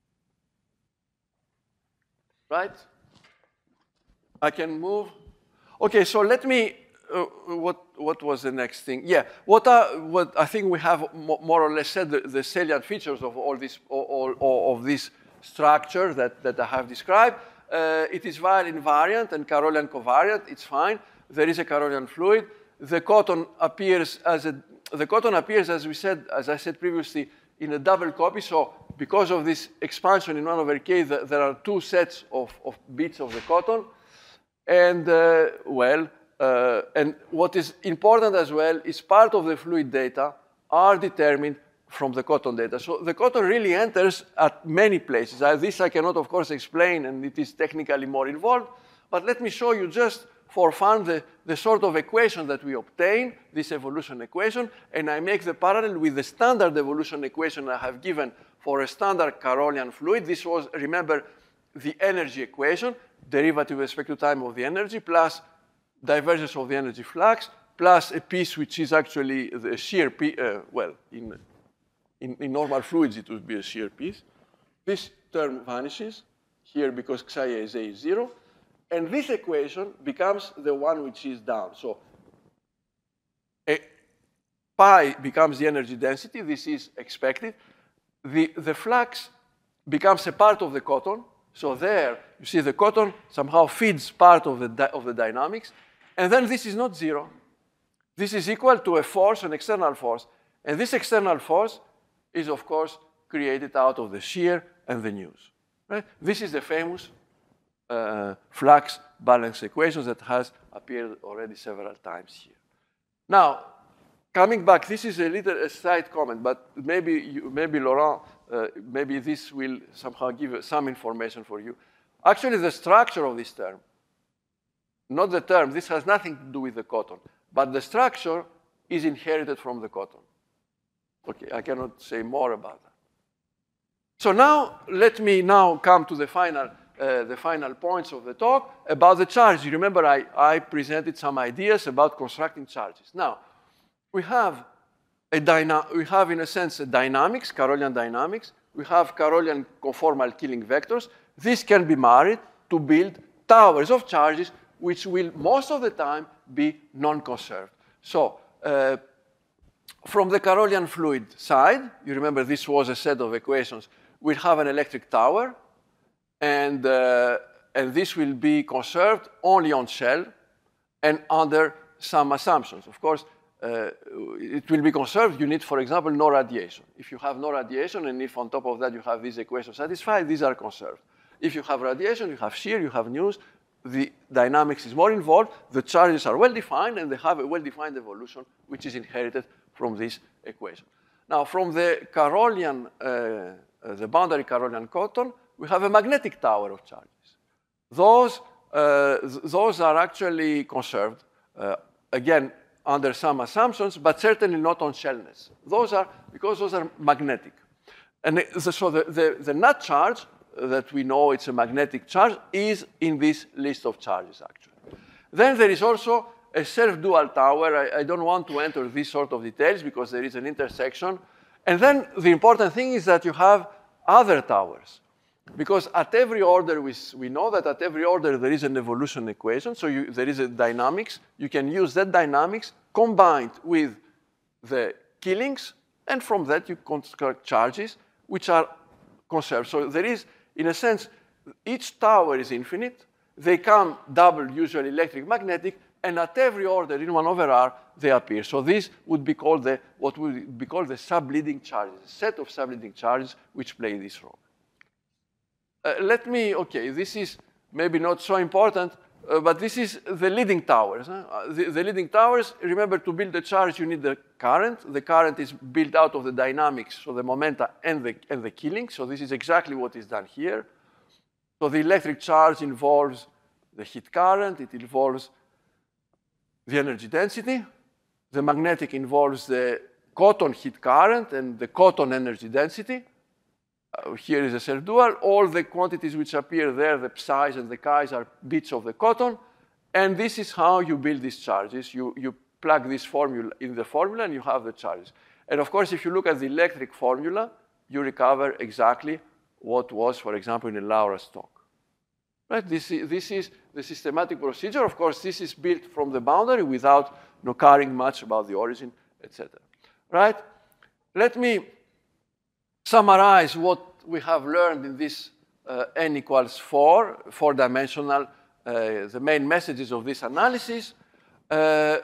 right? I can move. Okay, so let me, uh, what, what was the next thing? Yeah, what, are, what I think we have mo more or less said the, the salient features of all this, all, all of this structure that, that I have described. Uh, it is vial invariant and Carolian covariant, it's fine. There is a Carolian fluid. The cotton appears as a, the cotton appears, as we said, as I said previously, in a double copy. So because of this expansion in one over k, the, there are two sets of, of bits of the cotton. And uh, well, uh, and what is important as well is part of the fluid data are determined from the cotton data. So the cotton really enters at many places. Uh, this I cannot, of course, explain, and it is technically more involved. But let me show you just for fun the, the sort of equation that we obtain, this evolution equation, and I make the parallel with the standard evolution equation I have given for a standard Carolian fluid. This was, remember, the energy equation, derivative with respect to time of the energy, plus divergence of the energy flux, plus a piece which is actually the shear piece, uh, well, in, in, in normal fluids it would be a shear piece. This term vanishes here because psi A is A is zero, and this equation becomes the one which is down. So a, pi becomes the energy density, this is expected. The, the flux becomes a part of the cotton, So there, you see the cotton somehow feeds part of the, of the dynamics. And then this is not zero. This is equal to a force, an external force. And this external force is, of course, created out of the shear and the news. Right? This is the famous uh, flux balance equation that has appeared already several times here. Now, coming back, this is a little a side comment, but maybe, you, maybe Laurent, uh, maybe this will somehow give some information for you. Actually, the structure of this term, not the term, this has nothing to do with the cotton, but the structure is inherited from the cotton. Okay, I cannot say more about that. So now, let me now come to the final, uh, the final points of the talk about the charges. You remember I, I presented some ideas about constructing charges. Now, we have, a dyna we have, in a sense, a dynamics, Carolian dynamics. We have Carolian conformal killing vectors. This can be married to build towers of charges, which will, most of the time, be non-conserved. So, uh, from the Carolian fluid side, you remember this was a set of equations, we'll have an electric tower, and, uh, and this will be conserved only on shell and under some assumptions. Of course, uh, it will be conserved. You need, for example, no radiation. If you have no radiation, and if on top of that you have these equations satisfied, these are conserved. If you have radiation, you have shear, you have news, the dynamics is more involved, the charges are well-defined, and they have a well-defined evolution, which is inherited from this equation. Now, from the Carolian, uh, uh, the boundary Carolian cotton, we have a magnetic tower of charges. Those, uh, th those are actually conserved, uh, again, under some assumptions, but certainly not on shellness. Those are, because those are magnetic. And the, so the, the, the net charge that we know it's a magnetic charge is in this list of charges, actually. Then there is also a self-dual tower. I, I don't want to enter these sort of details because there is an intersection. And then the important thing is that you have other towers. Because at every order, we, we know that at every order there is an evolution equation. So you, there is a dynamics. You can use that dynamics combined with the killings. And from that, you construct charges which are conserved. So there is, in a sense, each tower is infinite. They come double, usually electric, magnetic. And at every order in one over R, they appear. So this would be called the, what would be called the subleading charges, a set of subleading charges which play this role. Uh, let me, okay, this is maybe not so important, uh, but this is the leading towers. Huh? Uh, the, the leading towers, remember, to build the charge, you need the current. The current is built out of the dynamics, so the momenta and the, and the killing. So this is exactly what is done here. So the electric charge involves the heat current. It involves the energy density. The magnetic involves the cotton heat current and the cotton energy density. Uh, here is a self-dual. All the quantities which appear there, the psi's and the chi's, are bits of the cotton. And this is how you build these charges. You, you plug this formula in the formula, and you have the charges. And of course, if you look at the electric formula, you recover exactly what was, for example, in a Laurent's talk. Right? This is, this is the systematic procedure. Of course, this is built from the boundary without you know, caring much about the origin, et cetera. Right? Let me summarize what we have learned in this uh, n equals four, four-dimensional, uh, the main messages of this analysis. Uh,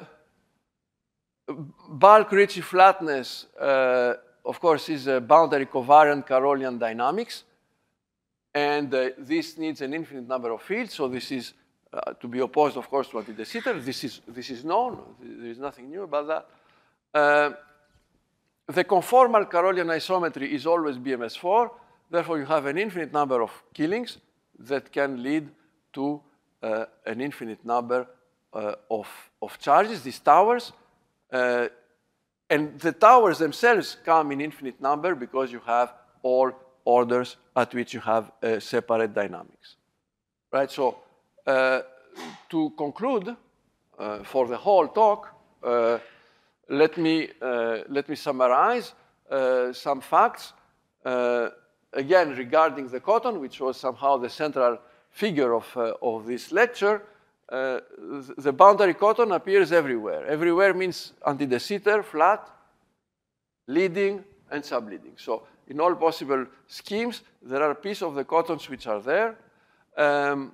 bulk Ricci flatness, uh, of course, is a boundary covariant Carolian dynamics. And uh, this needs an infinite number of fields. So this is uh, to be opposed, of course, to anti de Sitter. This is, this is known. There is nothing new about that. Uh, The conformal Carolian isometry is always B M S four. Therefore, you have an infinite number of killings that can lead to uh, an infinite number uh, of, of charges, these towers. Uh, and the towers themselves come in infinite number because you have all orders at which you have uh, separate dynamics. Right? So uh, to conclude, uh, for the whole talk, uh, Let me, uh, let me summarize uh, some facts. Uh, again, regarding the cotton, which was somehow the central figure of, uh, of this lecture, uh, the boundary cotton appears everywhere. Everywhere means anti de Sitter, flat, leading, and subleading. So in all possible schemes, there are pieces of the cotons which are there. Um,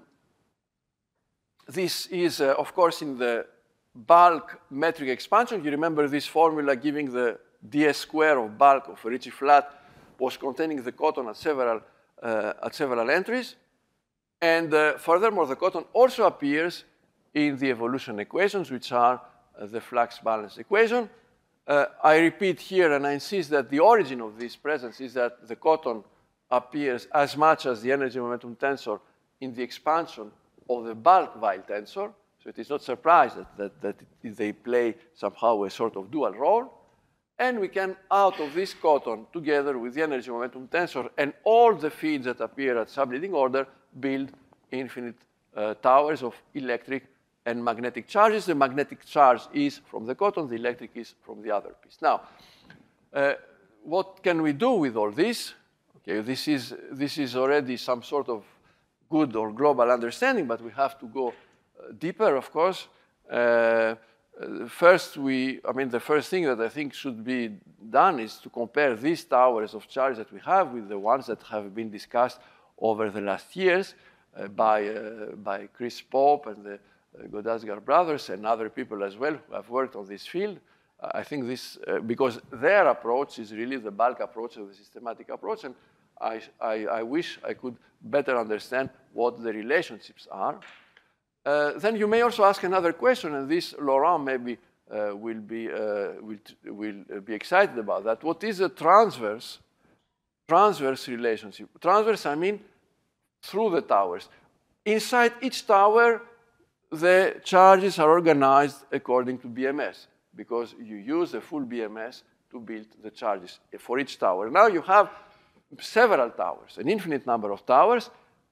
this is, uh, of course, in the bulk metric expansion. You remember this formula giving the ds square of bulk of a Ricci flat was containing the cotton at several, uh, at several entries. And uh, furthermore, the cotton also appears in the evolution equations, which are uh, the flux balance equation. Uh, I repeat here, and I insist that the origin of this presence is that the cotton appears as much as the energy momentum tensor in the expansion of the bulk Weil tensor. So it is not surprised that, that, that it, they play somehow a sort of dual role. And we can, out of this cotton, together with the energy momentum tensor and all the fields that appear at subleading order, build infinite uh, towers of electric and magnetic charges. The magnetic charge is from the cotton, the electric is from the other piece. Now, uh, what can we do with all this? Okay, this is, this is already some sort of good or global understanding, but we have to go uh, deeper, of course. Uh, Uh, first, we, I mean, the first thing that I think should be done is to compare these towers of charge that we have with the ones that have been discussed over the last years uh, by, uh, by Chris Pope and the uh, Godasgar brothers and other people as well who have worked on this field. Uh, I think this, uh, because their approach is really the bulk approach of the systematic approach, and I, I, I wish I could better understand what the relationships are. Uh, then you may also ask another question, and this Laurent maybe uh, will, be, uh, will, will be excited about that. What is a transverse, transverse relationship? Transverse, I mean, through the towers. Inside each tower, the charges are organized according to B M S, because you use a full B M S to build the charges for each tower. Now you have several towers, an infinite number of towers,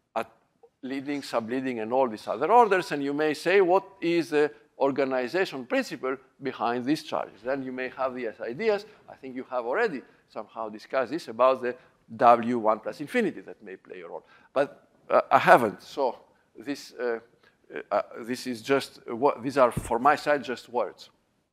leading, subleading, and all these other orders, and you may say, what is the organization principle behind these charges? Then you may have these ideas. I think you have already somehow discussed this about the W one plus infinity that may play a role. But uh, I haven't, so this, uh, uh, this is just, uh, these are, for my side, just words.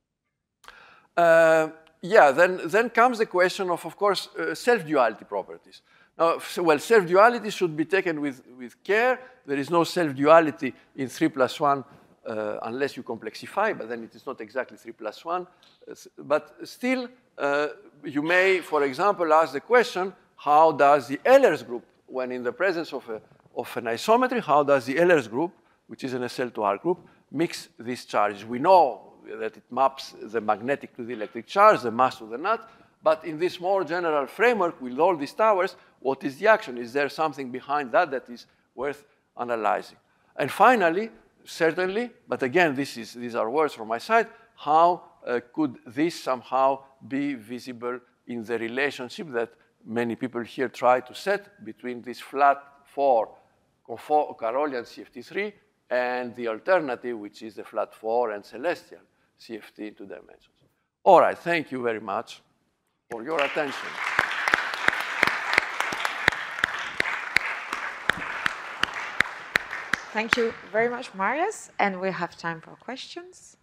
Uh, yeah, then, then comes the question of, of course, uh, self-duality properties. Now, well, self-duality should be taken with, with care. There is no self-duality in three plus one uh, unless you complexify, but then it is not exactly three plus one. Uh, but still, uh, you may, for example, ask the question, how does the Ehlers group, when in the presence of, a, of an isometry, how does the Ehlers group, which is an S L two R group, mix these charges? We know that it maps the magnetic to the electric charge, the mass to the nut. But in this more general framework with all these towers, what is the action? Is there something behind that that is worth analyzing? And finally, certainly, but again, this is, these are words from my side, how uh, could this somehow be visible in the relationship that many people here try to set between this flat four Carolian C F T three and the alternative, which is the flat four and celestial C F T in two dimensions. All right, thank you very much for your attention. Thank you very much, Marius. And we have time for questions.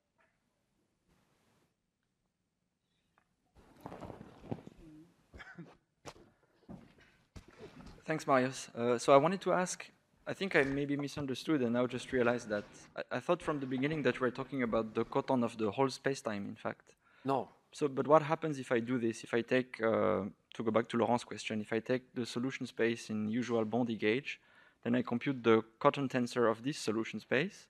Thanks, Marius. Uh, so I wanted to ask, I think I maybe misunderstood and now just realized that I, I thought from the beginning that we were talking about the cotton of the whole spacetime, in fact. No. So, but what happens if I do this? If I take, uh, to go back to Laurent's question, if I take the solution space in usual Bondi gauge, then I compute the cotton tensor of this solution space,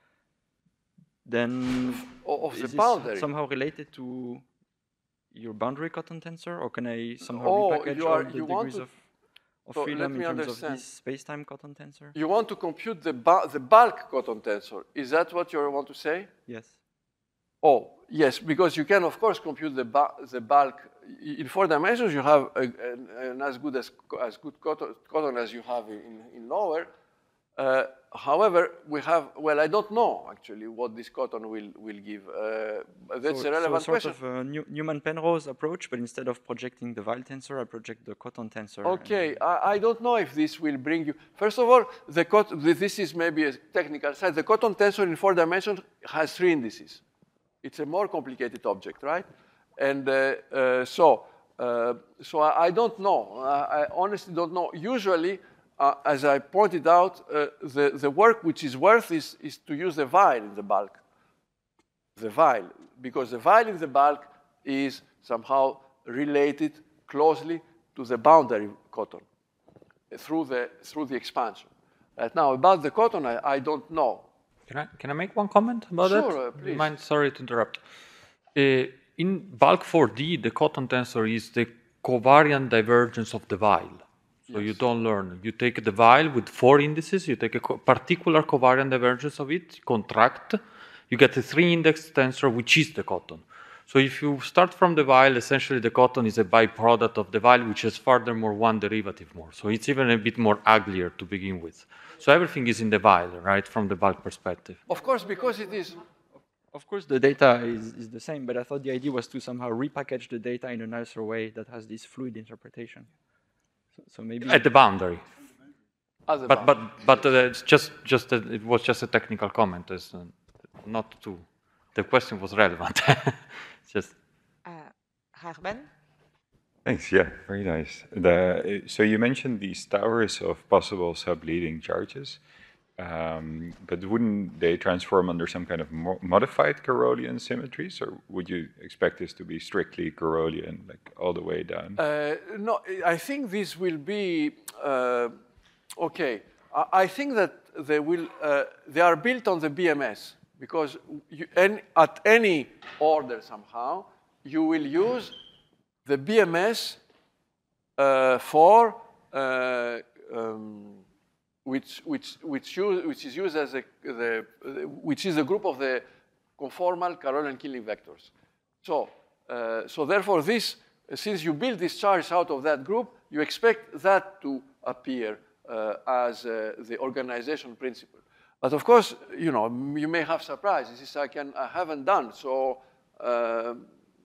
then of is the this boundary somehow related to your boundary cotton tensor, or can I somehow Oh, repackage you all are- the you want degrees to- of, of So freedom let in me terms understand. of this space-time cotton tensor? You want to compute the, bu the bulk cotton tensor. Is that what you want to say? Yes. Oh, yes, because you can, of course, compute the, bu the bulk. In four dimensions, you have a, an, an as good as, as good cotton, cotton as you have in, in lower. Uh, however, we have, well, I don't know, actually, what this cotton will, will give. Uh, that's so, a relevant so sort question. of a New Newman-Penrose approach, but instead of projecting the Weil tensor, I project the cotton tensor. Okay, I, I don't know if this will bring you. First of all, the cot this is maybe a technical side. The cotton tensor in four dimensions has three indices. It's a more complicated object, right? And uh, uh, so uh, so I, I don't know. I, I honestly don't know. Usually, uh, as I pointed out, uh, the, the work which is worth is, is to use the vial in the bulk. The vial, because the vial in the bulk is somehow related closely to the boundary cotton through the, through the expansion. Right now, about the cotton, I, I don't know. Can I, can I make one comment about Sure, that? uh, Do you please. mind? Sorry to interrupt. Uh, in bulk four D, the cotton tensor is the covariant divergence of the vial. So Yes. you don't learn. You take the vial with four indices, you take a co particular covariant divergence of it, contract, you get a three-index tensor, which is the cotton. So if you start from the vial, essentially the cotton is a byproduct of the vial, which has furthermore one derivative more. So it's even a bit more uglier to begin with. So everything is in the vial, right, from the bulk perspective. Of course, because it is. Of course, the data is, is the same, but I thought the idea was to somehow repackage the data in a nicer way that has this fluid interpretation. So, so maybe At the boundary. At the But, boundary. but, but uh, it's just, just a, it was just a technical comment, as, uh, not to, the question was relevant. It's just. Uh, Harben? Thanks. Yeah, very nice. The, so you mentioned these towers of possible subleading charges, um, but wouldn't they transform under some kind of mo modified Carolian symmetries, or would you expect this to be strictly Carolian, like all the way down? Uh, no, I think this will be uh, okay. I, I think that they will. Uh, they are built on the B M S because you, any, at any order somehow you will use the B M S uh, for uh, um, which which which, use, which is used as a the which is a group of the conformal Carolian Killing vectors. So uh, so therefore this. Since you build this charge out of that group, you expect that to appear uh, as uh, the organization principle. But of course, you know, you may have surprises. This I can I haven't done, so uh,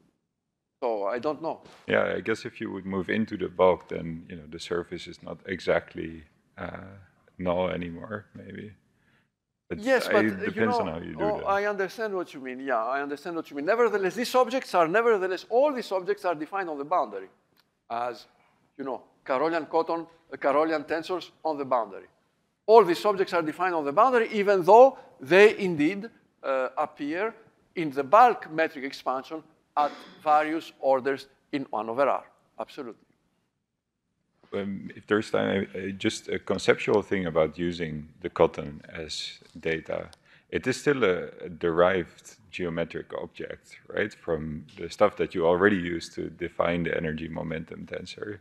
so I don't know. Yeah, I guess if you would move into the bulk, then you know the surface is not exactly uh, null anymore, maybe. But Yes, I- but it uh, depends you know, on how you do oh, that. I understand what you mean. Yeah, I understand what you mean. Nevertheless, these objects are nevertheless all these objects are defined on the boundary, as you know, Carolian cotton, uh, Carolian tensors on the boundary. All these objects are defined on the boundary, even though they indeed uh, appear in the bulk metric expansion at various orders in one over R. Absolutely. Um, if there's time, uh, just a conceptual thing about using the cotton as data. It is still a, a derived geometric object, right? From the stuff that you already used to define the energy momentum tensor.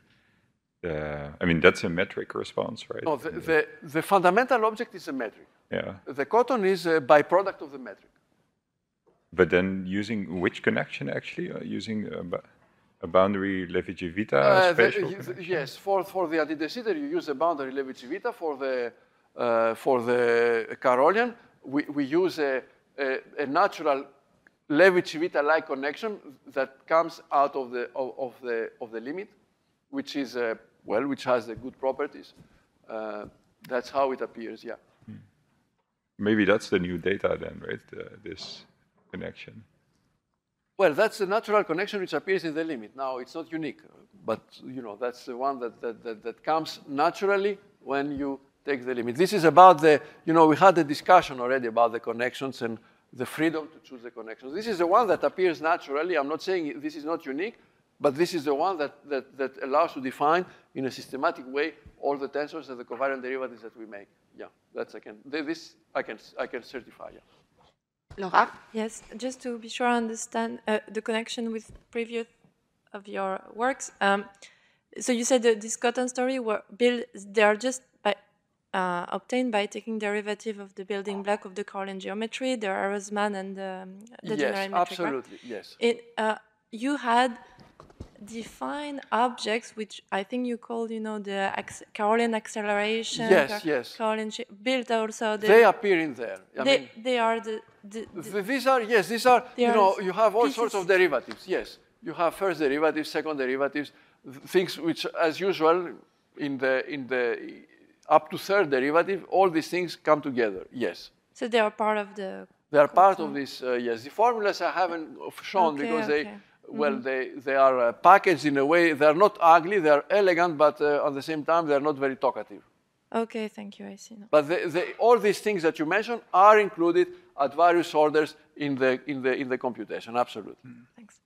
Uh, I mean, that's a metric response, right? No, the, the, the fundamental object is a metric. Yeah. The cotton is a byproduct of the metric. But then using which connection actually? Uh, using a, ba- a boundary Levi-Civita Uh, the- spatial y- connection? yes, for, for the anti-de Sitter, you use a boundary Levi-Civita. For the, uh, for the Carolian, we, we use a, a, a natural Levi-Civita-like connection that comes out of the, of, of the, of the limit, which is, uh, well, which has the good properties. Uh, that's how it appears, yeah. Maybe that's the new data then, right? Uh, this connection. Well, that's the natural connection which appears in the limit. Now, it's not unique, but you know that's the one that, that, that, that comes naturally when you take the limit. This is about the, you know, we had a discussion already about the connections and the freedom to choose the connections. This is the one that appears naturally. I'm not saying this is not unique, but this is the one that, that, that allows to define in a systematic way all the tensors and the covariant derivatives that we make. Yeah, that's I can, this I can, I can certify, yeah. Laura? Yes, just to be sure I understand uh, the connection with previous of your works. Um, so you said that this cotton story were built, they are just by, uh, obtained by taking derivative of the building block of the Carolian geometry, the Arrowsman and the, um, the Yes, general metric, right? absolutely, yes. It, uh, you had defined objects, which I think you called, you know, the ac Carolian acceleration. Yes, Car yes. Carolian built also. The, They appear in there. I they, mean, they are the, the, the Th- These are, yes, these are, They you are know, you have all sorts pieces. of derivatives, yes. You have first derivatives, second derivatives, th- things which, as usual, in the, in the up to third derivative, all these things come together, yes. so they are part of the. They are part of this, uh, yes. The formulas I haven't shown Okay, because okay. they, well, they, they are uh, packaged in a way, they're not ugly, they're elegant, but uh, at the same time, they're not very talkative. Okay, thank you, I see now. But the, the, all these things that you mentioned are included at various orders in the, in the, in the computation, absolutely. Mm. Thanks.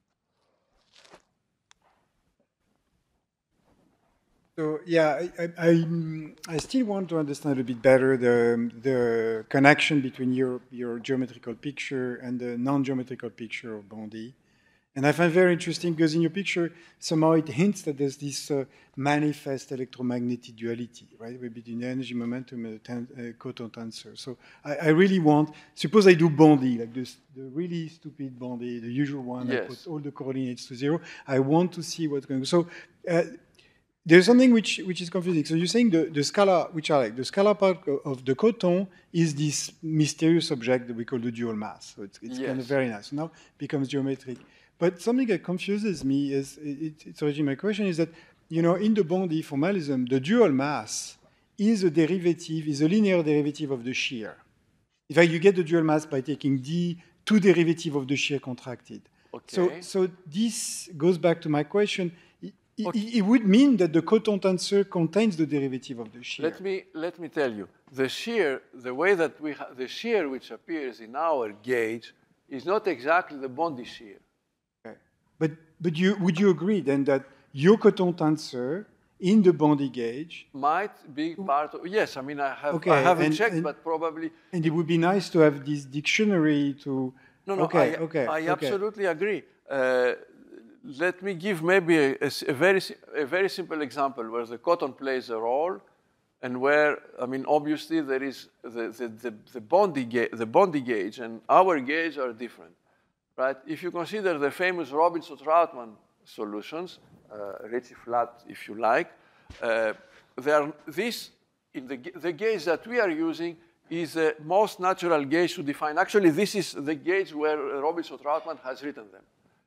So yeah, I, I, I, I still want to understand a bit better the, the connection between your, your geometrical picture and the non-geometrical picture of Bondi. And I find it very interesting because in your picture, somehow it hints that there's this uh, manifest electromagnetic duality, right, between the energy momentum and the ten, uh, Coton tensor. So I, I really want, suppose I do Bondi, like this, the really stupid Bondi, the usual one, Yes. I put all the coordinates to zero. I want to see what's going on. So uh, there's something which, which is confusing. So you're saying the, the scala, which are like the scalar part of the Coton is this mysterious object that we call the dual mass. So it's, it's kind of Yes. very nice. So now it becomes geometric. But something that confuses me is, it, it's originally my question, is that, you know, in the Bondi formalism, the dual mass is a derivative, is a linear derivative of the shear. In fact, you get the dual mass by taking d, two derivative of the shear contracted. Okay. So, so this goes back to my question. It, it- Okay. it would mean that the Coton tensor contains the derivative of the shear. Let me, let me tell you, the shear, the way that we have, the shear which appears in our gauge is not exactly the Bondi shear. Okay. But, but you, would you agree then that your Coton tensor in the Bondi gauge, Might be part of, yes, I mean, I, have, Okay, I haven't and- checked, and- but probably, and it would be nice to have this dictionary to... no, no, okay, I, okay, I okay. absolutely agree. Uh, let me give maybe a, a s- a very, si- a very simple example where the Coton plays a role and where, I mean, obviously there is the, the, the, the, Bondi, ga the Bondi gauge and our gauge are different, right? If you consider the famous Robinson-Trautmann solutions, uh, Ricci flat if you like, uh, they are, this, in the, ga- the gauge that we are using is the most natural gauge to define. Actually, this is the gauge where Robinson-Trautmann has written them.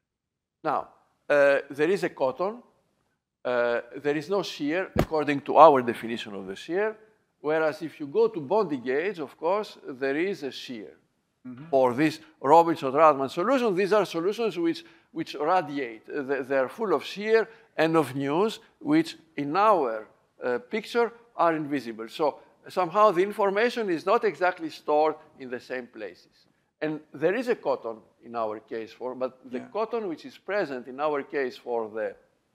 Now, uh, there is a Coton. Uh, there is no shear according to our definition of the shear, whereas if you go to Bondi gauge, of course, there is a shear. For this Robinson-Trautmann solution, these are solutions which, which radiate. Uh, they, they are full of shear and of news, which in our uh, picture are invisible. So somehow the information is not exactly stored in the same places. And there is a Coton in our case for, but the Yeah. Coton which is present in our case for the,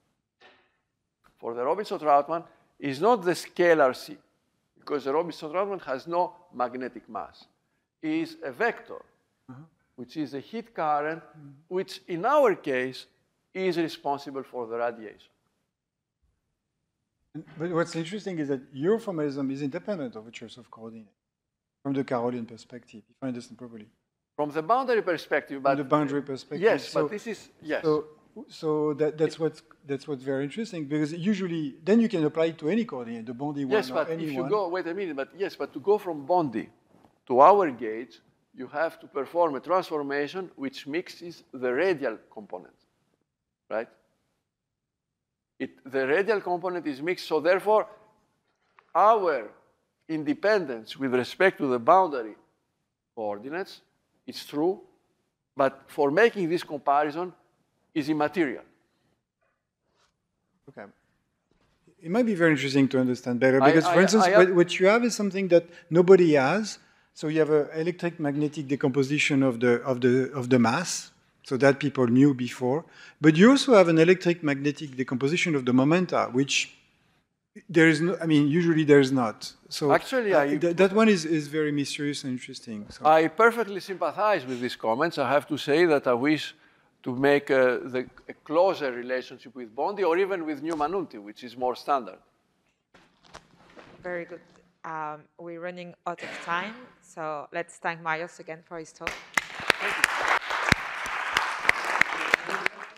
for the Robinson-Trautmann is not the scalar C, because the Robinson-Trautmann has no magnetic mass. Is a vector, which is a heat current, which in our case is responsible for the radiation. But what's interesting is that your formalism is independent of the choice of coordinate from the Carolean perspective, if I understand properly. From the boundary perspective, From but the boundary perspective. yes, So- but this is yes. So, so that, that's what's that's what's very interesting because usually then you can apply it to any coordinate, the Bondi one yes, or but any if you one. go, wait a minute, but yes, but to go from Bondi to our gauge, you have to perform a transformation which mixes the radial component, right? It, the radial component is mixed, so therefore, our independence with respect to the boundary coordinates is true, but for making this comparison is immaterial. Okay. It might be very interesting to understand better I- because, for I- instance, I what, have- what you have is something that nobody has. So you have an electric magnetic decomposition of the of the of the mass, so that people knew before. But you also have an electric magnetic decomposition of the momenta, which there is no. I mean, usually there is not. So Actually, uh, I- th- that one is, is very mysterious and interesting. So. I perfectly sympathize with these comments. I have to say that I wish to make a, the, a closer relationship with Bondi or even with Newman-Unti, which is more standard. Very good. Um, we're running out of time, so let's thank Marius again for his talk.